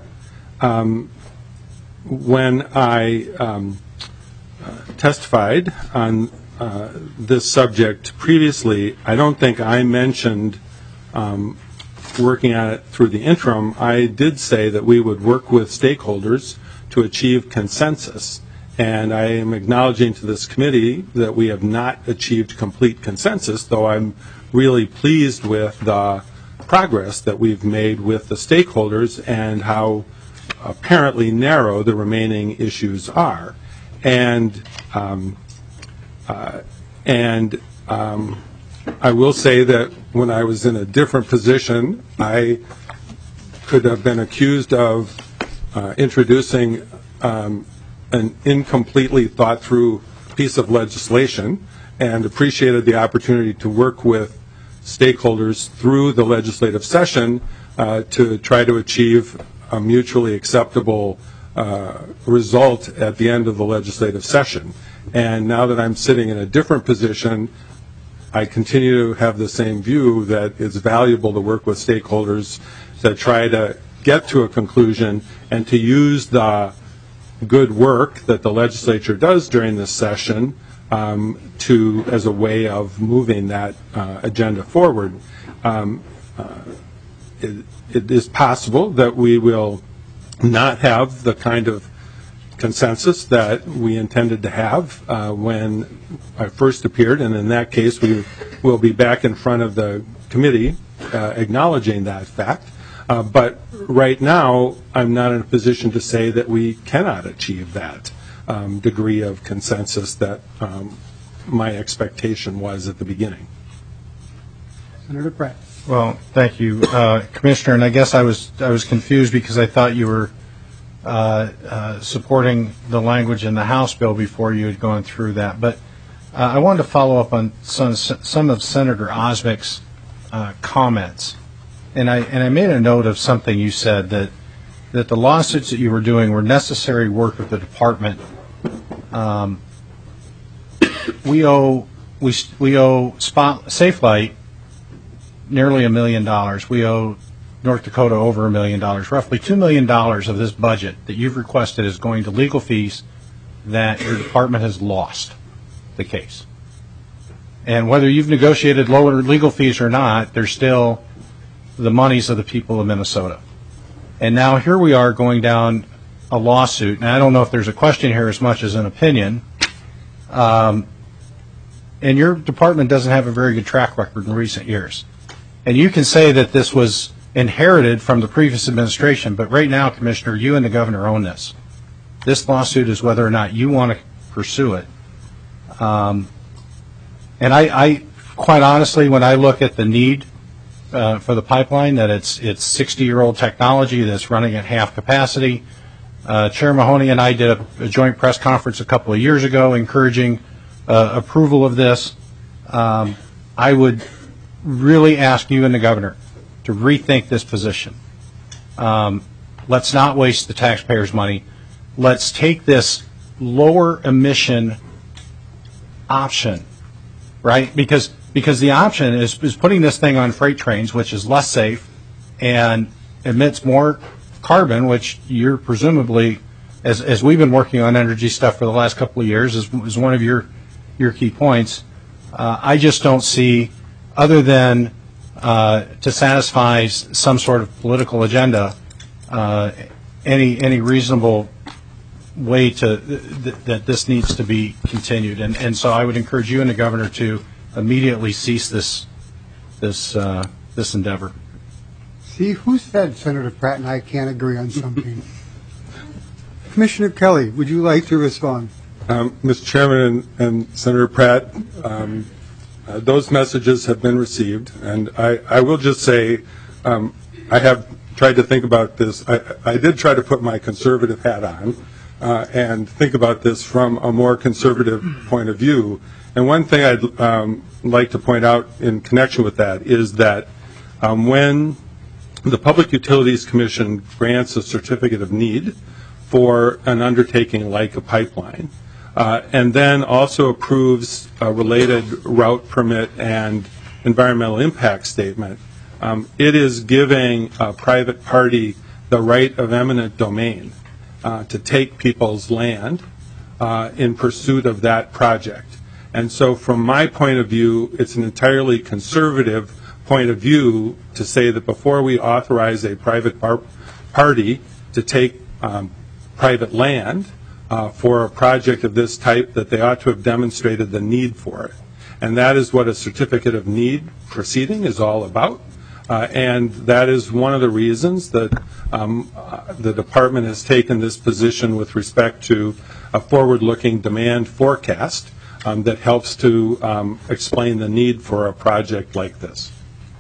when I testified on this subject previously, I don't think I mentioned working on it through the interim. I did say that we would work with stakeholders to achieve consensus, And I am acknowledging to this committee that we have not achieved complete consensus, though I'm really pleased with the progress that we've made with the stakeholders and how apparently narrow the remaining issues are. And I will say that when I was in a different position, I could have been accused of introducing an incompletely thought through piece of legislation, and appreciated the opportunity to work with stakeholders through the legislative session to try to achieve a mutually acceptable result at the end of the legislative session. And now that I'm sitting in a different position, I continue to have the same view that it's valuable to work with stakeholders to try to get to a conclusion and to use the good work that the legislature does during this session as a way of moving that agenda forward. It is possible that we will not have the kind of consensus that we intended to have when I first appeared, and in that case we will be back in front of the committee acknowledging that fact. But right now, I'm not in a position to say that we cannot achieve that degree of consensus that my expectation was at the beginning. Senator Pratt. Well, thank you, Commissioner. And I guess I was confused because I thought you were supporting the language in the House bill before you had gone through that. But I wanted to follow up on some of Senator Osmek's comments. And I made a note of something you said, that the lawsuits that you were doing were necessary work of the department. We owe Safelight nearly $1 million. We owe North Dakota over $1 million. Roughly $2 million of this budget that you've requested is going to legal fees that your department has lost the case. And whether you've negotiated lower legal fees or not, they're still the monies of the people of Minnesota. And now here we are going down a lawsuit. And I don't know if there's a question here as much as an opinion. And your department doesn't have a very good track record in recent years. And you can say that this was inherited from the previous administration, but right now, Commissioner, you and the governor own this. This lawsuit is whether or not you want to pursue it. And I quite honestly, when I look at the need for the pipeline, that it's 60-year-old technology that's running at half capacity. Chair Mahoney and I did a joint press conference a couple of years ago encouraging approval of this. I would really ask you and the governor to rethink this position. Let's not waste the taxpayers' money. Let's take this lower emission option, right? Because the option is putting this thing on freight trains, which is less safe and emits more carbon, which you're presumably, as we've been working on energy stuff for the last couple of years, is one of your key points. I just don't see, other than to satisfy some sort of political agenda, any reasonable way that this needs to be continued. And so I would encourage you and the governor to immediately cease this endeavor. See, who said Senator Pratt and I can't agree on something? Commissioner Kelly, would you like to respond? Mr. Chairman and Senator Pratt, those messages have been received, and I will just say I have tried to think about this. I did try to put my conservative hat on and think about this from a more conservative point of view. And one thing I'd like to point out in connection with that is that when the Public Utilities Commission grants a certificate of need for an undertaking like a pipeline, and then also approves a related route permit and environmental impact statement, it is giving a private party the right of eminent domain to take people's land in pursuit of that project. And so from my point of view, it's an entirely conservative point of view to say that before we authorize a private party to take private land, for a project of this type, that they ought to have demonstrated the need for it. And that is what a certificate of need proceeding is all about. And that is one of the reasons that the department has taken this position with respect to a forward-looking demand forecast that helps to explain the need for a project like this.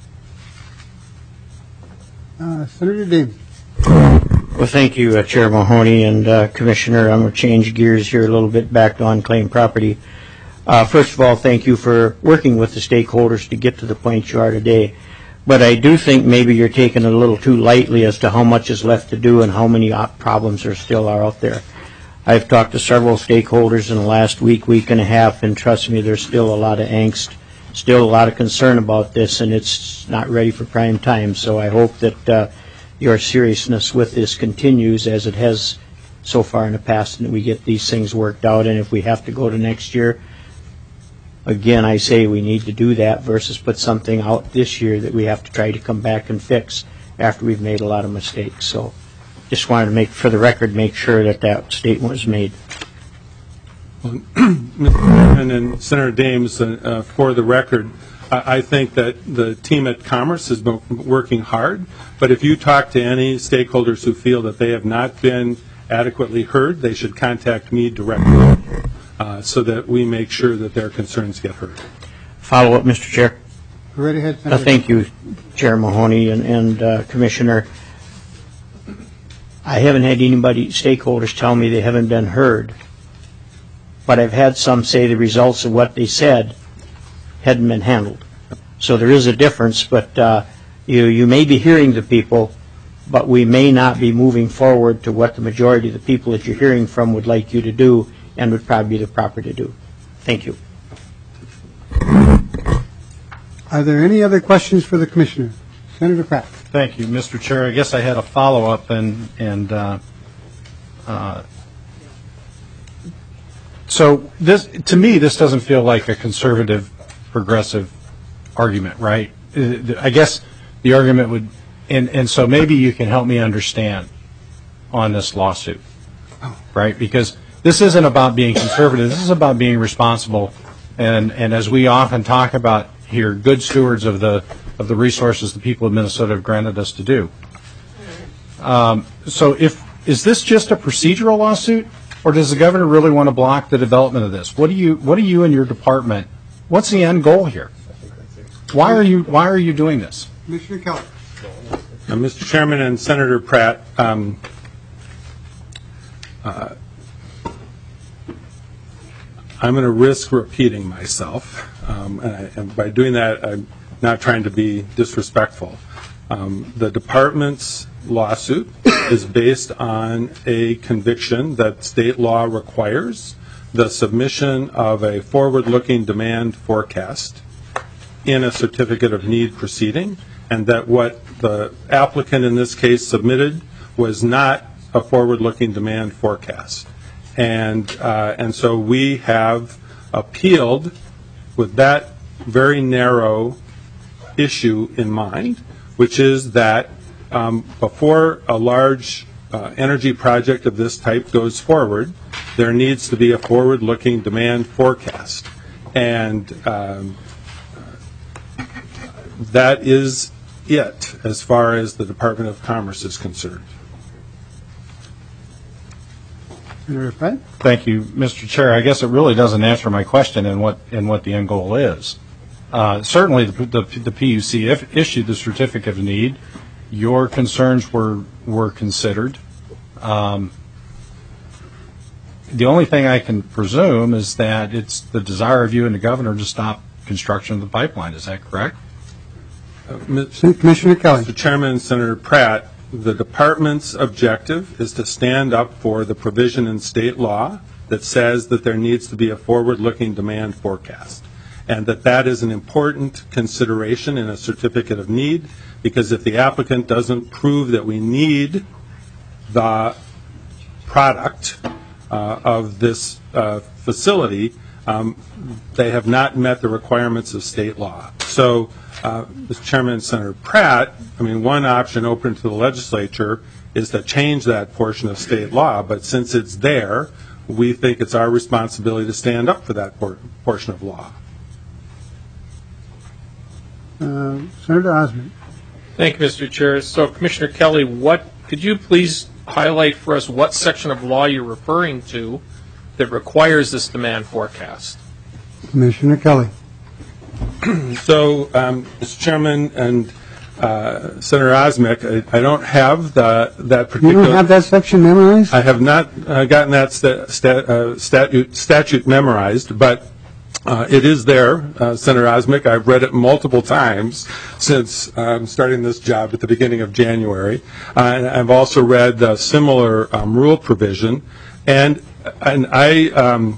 Senator Dames. Well, thank you, Chair Mahoney and Commissioner. I'm going to change gears here a little bit back to unclaimed property. First of all, thank you for working with the stakeholders to get to the point you are today. But I do think maybe you're taking it a little too lightly as to how much is left to do and how many problems there still are out there. I've talked to several stakeholders in the last week and a half, and trust me, there's still a lot of angst, still a lot of concern about this, and it's not ready for prime time. So I hope that your seriousness with this continues as it has so far in the past, and that we get these things worked out. And if we have to go to next year, again, I say we need to do that versus put something out this year that we have to try to come back and fix after we've made a lot of mistakes. So just wanted to for the record, make sure that that statement was made. Mr. Chairman and Senator Dames, for the record, I think that the team at Commerce has been working hard, but if you talk to any stakeholders who feel that they have not been adequately heard, they should contact me directly so that we make sure that their concerns get heard. Follow up, Mr. Chair. Go right ahead, Senator. Thank you, Chair Mahoney and Commissioner. I haven't had stakeholders tell me they haven't been heard, but I've had some say the results of what they said hadn't been handled. So there is a difference, but you may be hearing the people, but we may not be moving forward to what the majority of the people that you're hearing from would like you to do and would probably be the proper to do. Thank you. Are there any other questions for the Commissioner? Senator Pratt. Thank you, Mr. Chair. I guess I had a follow-up, so this, to me, this doesn't feel like a conservative, progressive argument, right? I guess the argument would, and so maybe you can help me understand on this lawsuit, right? Because this isn't about being conservative. This is about being responsible, and as we often talk about here, good stewards of the resources the people of Minnesota have granted us to do. So is this just a procedural lawsuit, or does the governor really want to block the development of this? What do you and your department, what's the end goal here? Why are you doing this? Commissioner Kelly. Mr. Chairman and Senator Pratt, I'm going to risk repeating myself, and by doing that, I'm not trying to be disrespectful. The department's lawsuit is based on a conviction that state law requires the submission of a forward-looking demand forecast in a certificate of need proceeding, and that what the applicant in this case submitted was not a forward-looking demand forecast. And so we have appealed with that very narrow issue in mind, which is that before a large energy project of this type goes forward, there needs to be a forward-looking demand forecast. And that is it as far as the Department of Commerce is concerned. Senator Pratt. Thank you, Mr. Chair. I guess it really doesn't answer my question in what the end goal is. Certainly, the PUC issued the certificate of need. Your concerns were considered. The only thing I can presume is that it's the desire of you and the governor to stop construction of the pipeline. Is that correct? Commissioner Kelly. Mr. Chairman and Senator Pratt, the department's objective is to stand up for the provision in state law that says that there needs to be a forward-looking demand forecast, and that is an important consideration in a certificate of need, because if the applicant doesn't prove that we need the product of this facility, they have not met the requirements of state law. So, Mr. Chairman and Senator Pratt, one option open to the legislature is to change that portion of state law, but since it's there, we think it's our responsibility to stand up for that portion of law. Senator Osment. Thank you, Mr. Chair. So, Commissioner Kelly, could you please highlight for us what section of law you're referring to that requires this demand forecast? Commissioner Kelly. So, Mr. Chairman and Senator Osmek, I don't have that particular. You don't have that section memorized? I have not gotten that statute memorized, but it is there, Senator Osmek. I've read it multiple times since starting this job at the beginning of January. And I've also read the similar rule provision, and I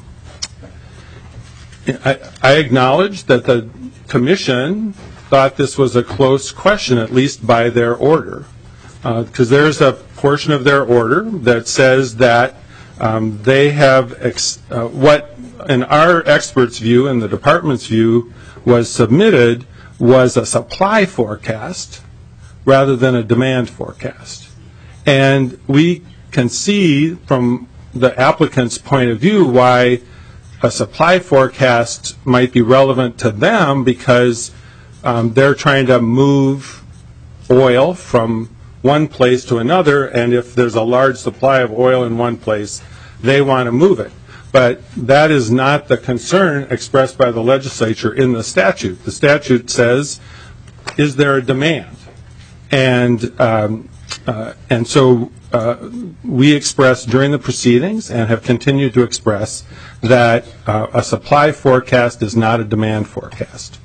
acknowledge that the Commission thought this was a close question, at least by their order, because there's a portion of their order that says that they have what, in our experts' view and the Department's view, was submitted was a supply forecast rather than a demand forecast. And we can see from the applicant's point of view why a supply forecast might be relevant to them, because they're trying to move oil from one place to another, and if there's a large supply of oil in one place, they want to move it. But that is not the concern expressed by the legislature in the statute. The statute says, is there a demand? And so we expressed during the proceedings and have continued to express that a supply forecast is not a demand forecast.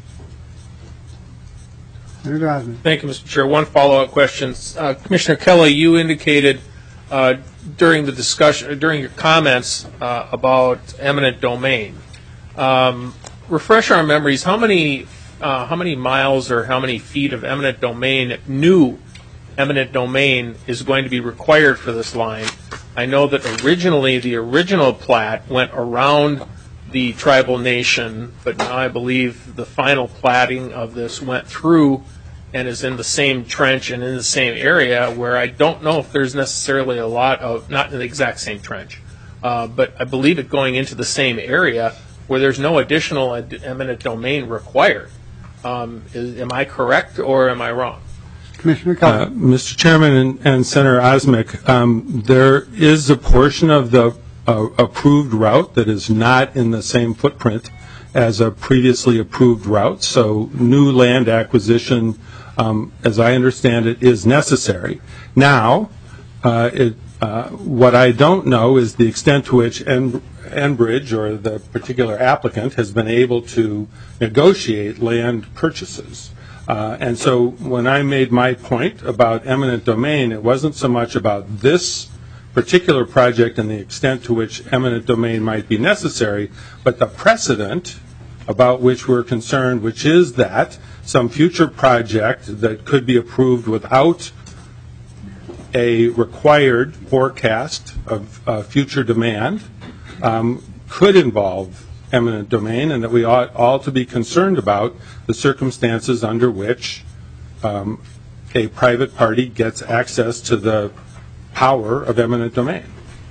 Thank you, Mr. Chair. One follow-up question. Commissioner Kelly, you indicated during the discussion, during your comments about eminent domain. Refresh our memories. How many miles or how many feet of eminent domain, new eminent domain, is going to be required for this line? I know that originally the original plat went around the tribal nation, but now I believe the final platting of this went through and is in the same trench and in the same area, where I don't know if there's necessarily a lot of, not in the exact same trench, but I believe it going into the same area where there's no additional eminent domain required. Am I correct or am I wrong? Commissioner Kelly. Mr. Chairman and Senator Osmek, there is a portion of the approved route that is not in the same footprint as a previously approved route, so new land acquisition, as I understand it, is necessary. Now, what I don't know is the extent to which Enbridge or the particular applicant has been able to negotiate land purchases. And so when I made my point about eminent domain, it wasn't so much about this particular project and the extent to which eminent domain might be necessary, but the precedent about which we're concerned, which is that some future project that could be approved without a required forecast of future demand could involve eminent domain, and that we ought all to be concerned about the circumstances under which a private party gets access to the power of eminent domain.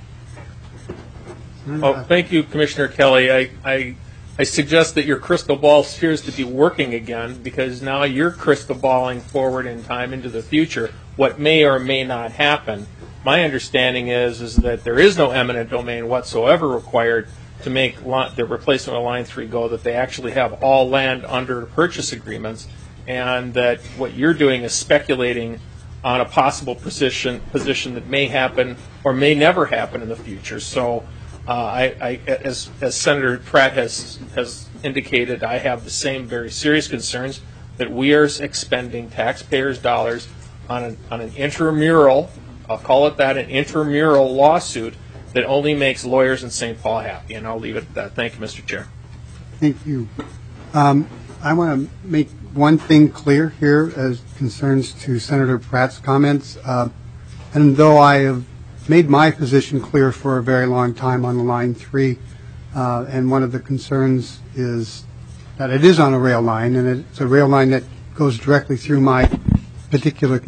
Oh, thank you, Commissioner Kelly. I suggest that your crystal ball appears to be working again, because now you're crystal balling forward in time into the future what may or may not happen. My understanding is that there is no eminent domain whatsoever required to make the replacement of Line 3 go, that they actually have all land under purchase agreements, and that what you're doing is speculating on a possible position that may happen or may never happen in the future. So as Senator Pratt has indicated, I have the same very serious concerns that we are expending taxpayers' dollars on an intramural, I'll call it that, an intramural lawsuit that only makes lawyers in St. Paul happy. And I'll leave it at that. Thank you, Mr. Chair. Thank you. I want to make one thing clear here as concerns to Senator Pratt's comments. And though I have made my position clear for a very long time on the Line 3, and one of the concerns is that it is on a rail line, and it's a rail line that goes directly through my particular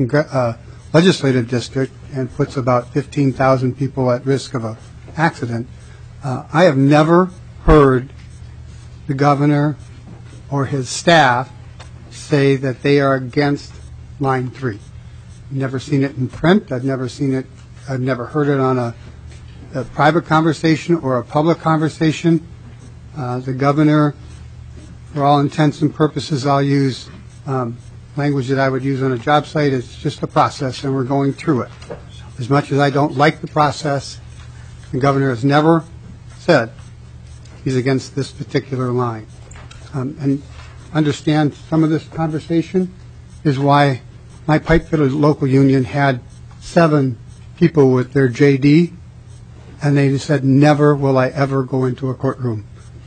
legislative district and puts about 15,000 people at risk of an accident. I have never heard the governor or his staff say that they are against Line 3. Never seen it in print. I've never heard it on a private conversation or a public conversation. The governor, for all intents and purposes, I'll use language that I would use on a job site. It's just a process, and we're going through it. As much as I don't like the process, the governor has never said he's against this particular line. And understand some of this conversation is why my pipe fitters local union had 7 people with their JD, and they said, never will I ever go into a courtroom.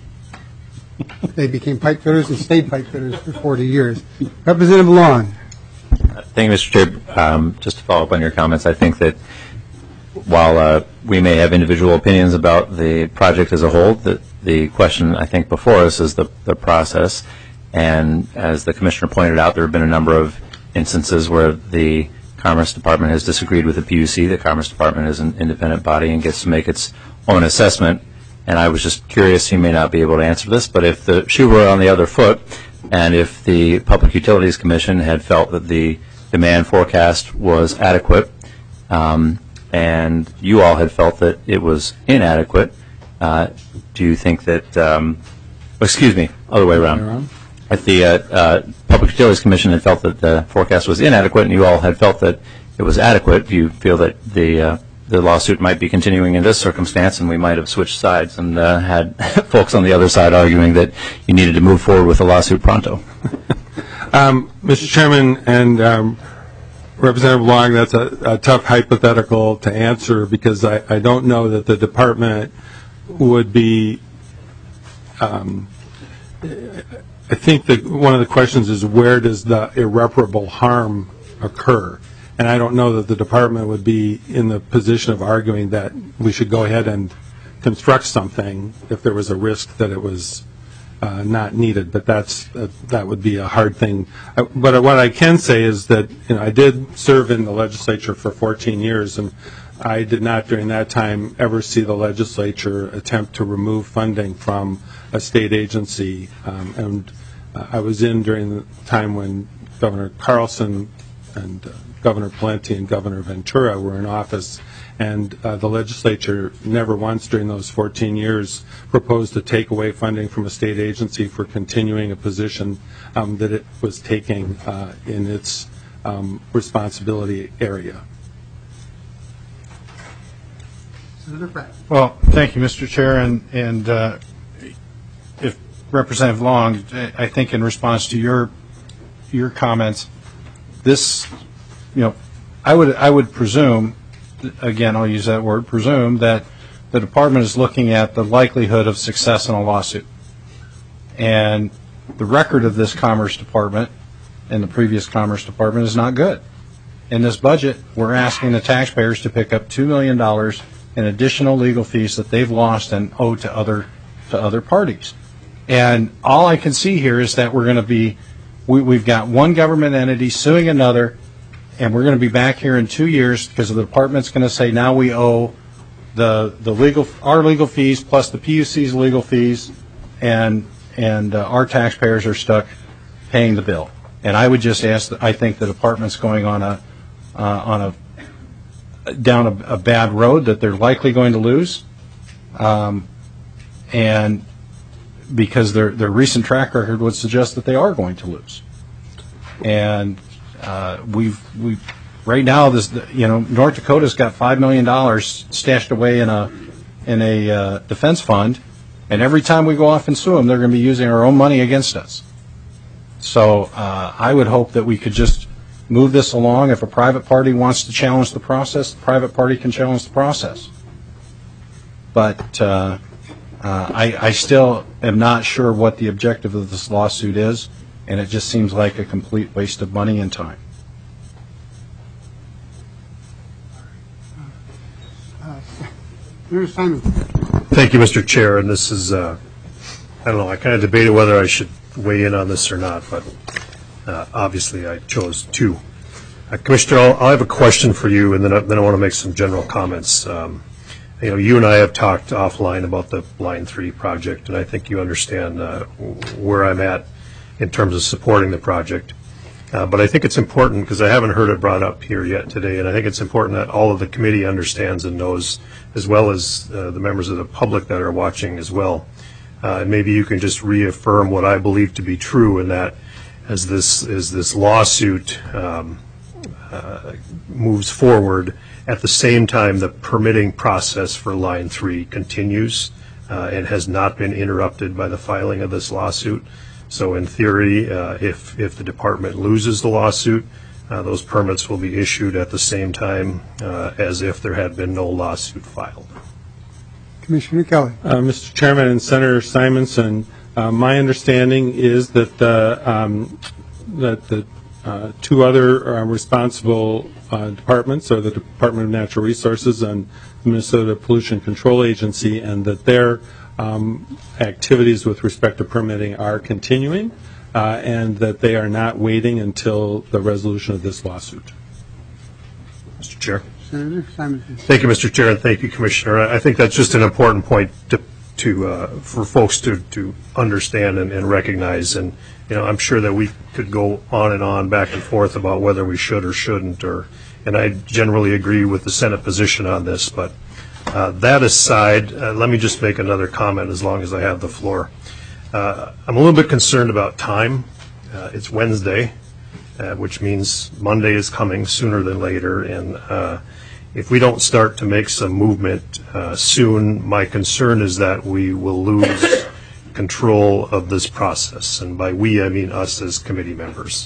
They became pipe fitters and stayed pipe fitters for 40 years. Representative Long. Thank you, Mr. Chair. Just to follow up on your comments, I think that while we may have individual opinions about the project as a whole, the question I think before us is the process. And as the Commissioner pointed out, there have been a number of instances where the Commerce Department has disagreed with the PUC. The Commerce Department is an independent body and gets to make its own assessment. And I was just curious, you may not be able to answer this, but if the shoe were on the other foot, and if the Public Utilities Commission had felt that the demand forecast was adequate, and you all had felt that it was inadequate, do you think that, excuse me, other way around. If the Public Utilities Commission had felt that the forecast was inadequate and you all had felt that it was adequate, do you feel that the lawsuit might be continuing in this circumstance and we might have switched sides and had folks on the other side arguing that you needed to move forward with the lawsuit pronto? Mr. Chairman and Representative Long, that's a tough hypothetical to answer because I don't know that the department would be I think that one of the questions is where does the irreparable harm occur? And I don't know that the department would be in the position of arguing that we should go ahead and construct something if there was a risk that it was not needed. But that would be a hard thing. But what I can say is that I did serve in the legislature for 14 years, and I did not during that time ever see the legislature attempt to remove funding from a state agency. And I was in during the time when Governor Carlson and Governor Pawlenty and Governor Ventura were in office, and the legislature never once during those 14 years proposed to take away funding from a state agency for continuing a position that it was taking in its responsibility area. Well, thank you, Mr. Chair, and if Representative Long, I think in response to your comments, this, I would presume, again, I'll use that word, presume that the department is looking at the likelihood of success in a lawsuit, and the record of this Commerce Department and the previous Commerce Department is not good. In this budget, we're asking the taxpayers to pick up $2 million in additional legal fees that they've lost and owe to other parties. And all I can see here is that we're going to be, we've got one government entity suing another, and we're going to be back here in 2 years because the department's going to say now we owe our legal fees plus the PUC's legal fees, and our taxpayers are stuck paying the bill. And I would just ask that I think the department's going down a bad road that they're likely going to lose, and because their recent track record would suggest that they are going to lose. And we've right now North Dakota's got $5 million stashed away in a defense fund, and every time we go off and sue them, they're going to be using our own money against us. So I would hope that we could just move this along. If a private party wants to challenge the process, the private party can challenge the process. But I still am not sure what the objective of this lawsuit is, and it just seems like a complete waste of money and time. Thank you, Mr. Chair. And this is, I don't know, I kind of debated whether I should weigh in on this or not, but obviously I chose to. Commissioner, I'll have a question for you, and then I want to make some general comments. you and I have talked offline about the Line 3 project, and I think you understand where I'm at in terms of supporting the project. But I think it's important, because I haven't heard it brought up here yet today, and I think it's important that all of the committee understands and knows, as well as the members of the public that are watching as well. And maybe you can just reaffirm what I believe to be true, in that as this lawsuit moves forward, at the same time the permitting process for Line 3 continues and has not been interrupted by the filing of this lawsuit. So in theory, if the department loses the lawsuit, those permits will be issued at the same time as if there had been no lawsuit filed. Commissioner Kelly. Mr. Chairman and Senator Simonson, my understanding is that the two other responsible departments are the Department of Natural Resources and the Minnesota Pollution Control Agency, and that their activities with respect to permitting are continuing, and that they are not waiting until the resolution of this lawsuit. Mr. Chair. Senator Simonson. Thank you, Mr. Chair, and thank you, Commissioner. I think that's just an important point for folks to understand and recognize. And I'm sure that we could go on and on, back and forth, about whether we should or shouldn't. And I generally agree with the Senate position on this. But that aside, let me just make another comment, as long as I have the floor. I'm a little bit concerned about time. It's Wednesday, which means Monday is coming sooner than later. And if we don't start to make some movement soon, my concern is that we will lose control of this process. And by we, I mean us as committee members.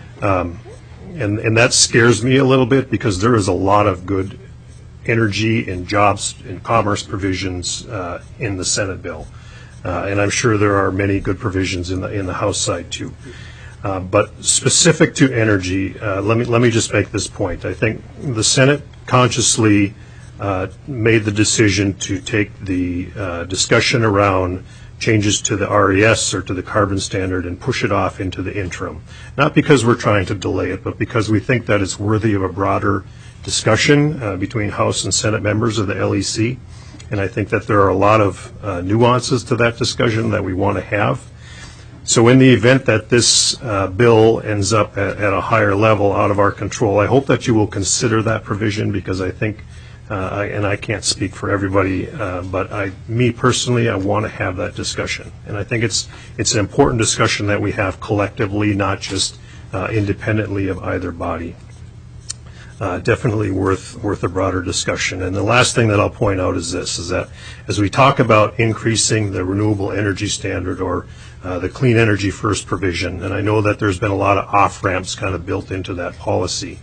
And that scares me a little bit, because there is a lot of good energy and jobs and commerce provisions in the Senate bill. And I'm sure there are many good provisions in the House side too. But specific to energy, let me just make this point. I think the Senate consciously made the decision to take the discussion around changes to the RES or to the carbon standard and push it off into the interim. Not because we're trying to delay it, but because we think that it's worthy of a broader discussion between House and Senate members of the LEC. And I think that there are a lot of nuances to that discussion that we want to have. So in the event that this bill ends up at a higher level, out of our control, I hope that you will consider that provision, because I think, and I can't speak for everybody, but me personally, I want to have that discussion. And I think it's an important discussion that we have collectively, not just independently of either body. Definitely worth a broader discussion. And the last thing that I'll point out is this, is that as we talk about increasing the renewable energy standard, or the Clean Energy First provision, and I know that there's been a lot of off-ramps kind of built into that policy,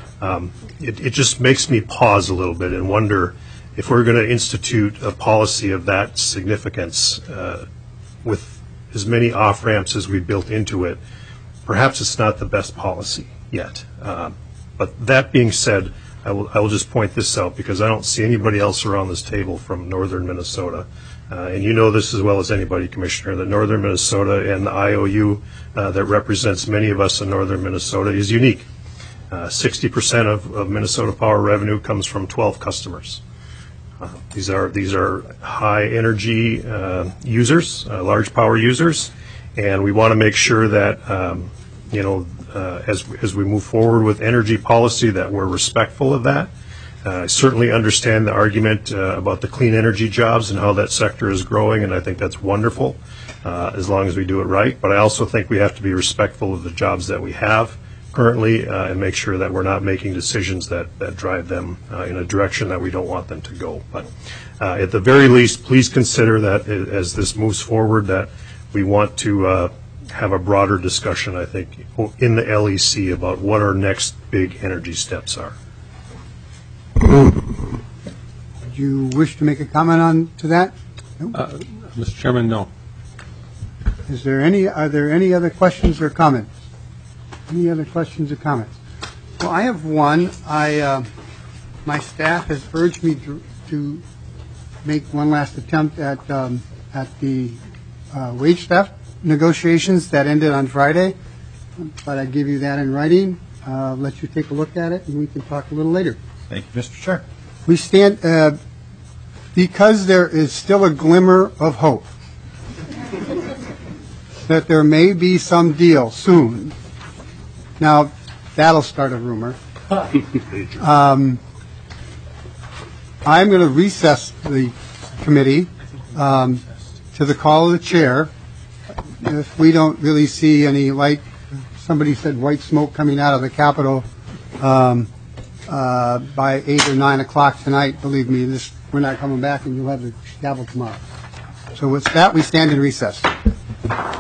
it just makes me pause a little bit and wonder if we're going to institute a policy of that significance with as many off-ramps as we built into it. Perhaps it's not the best policy yet. But that being said, I will just point this out, because I don't see anybody else around this table from northern Minnesota. And you know this as well as anybody, Commissioner, that northern Minnesota and the IOU that represents many of us in northern Minnesota is unique. 60% of Minnesota Power revenue comes from 12 customers. These are high energy users, large power users, and we want to make sure that as we move forward with energy policy, that we're respectful of that. I certainly understand the argument about the clean energy jobs and how that sector is growing, and I think that's wonderful as long as we do it right. But I also think we have to be respectful of the jobs that we have currently and make sure that we're not making decisions that drive them in a direction that we don't want them to go. But at the very least, please consider that as this moves forward, that we want to have a broader discussion, I think, in the LEC about what our next big energy steps are. Do you wish to make a comment to that? No? Mr. Chairman, no. Are there any other questions or comments? Any other questions or comments? Well, I have one. My staff has urged me to make one last attempt at the wage theft negotiations that ended on Friday. But I give you that in writing. Let you take a look at it, and we can talk a little later. Thank you, Mr. Chair. We stand. because there is still a glimmer of hope that there may be some deal soon. Now, that'll start a rumor. I'm going to recess the committee to the call of the chair. If we don't really see any light, somebody said white smoke coming out of the Capitol by 8 or 9 o'clock tonight, believe me, we're not coming back, and you'll have the gavel tomorrow. So with that, we stand in recess.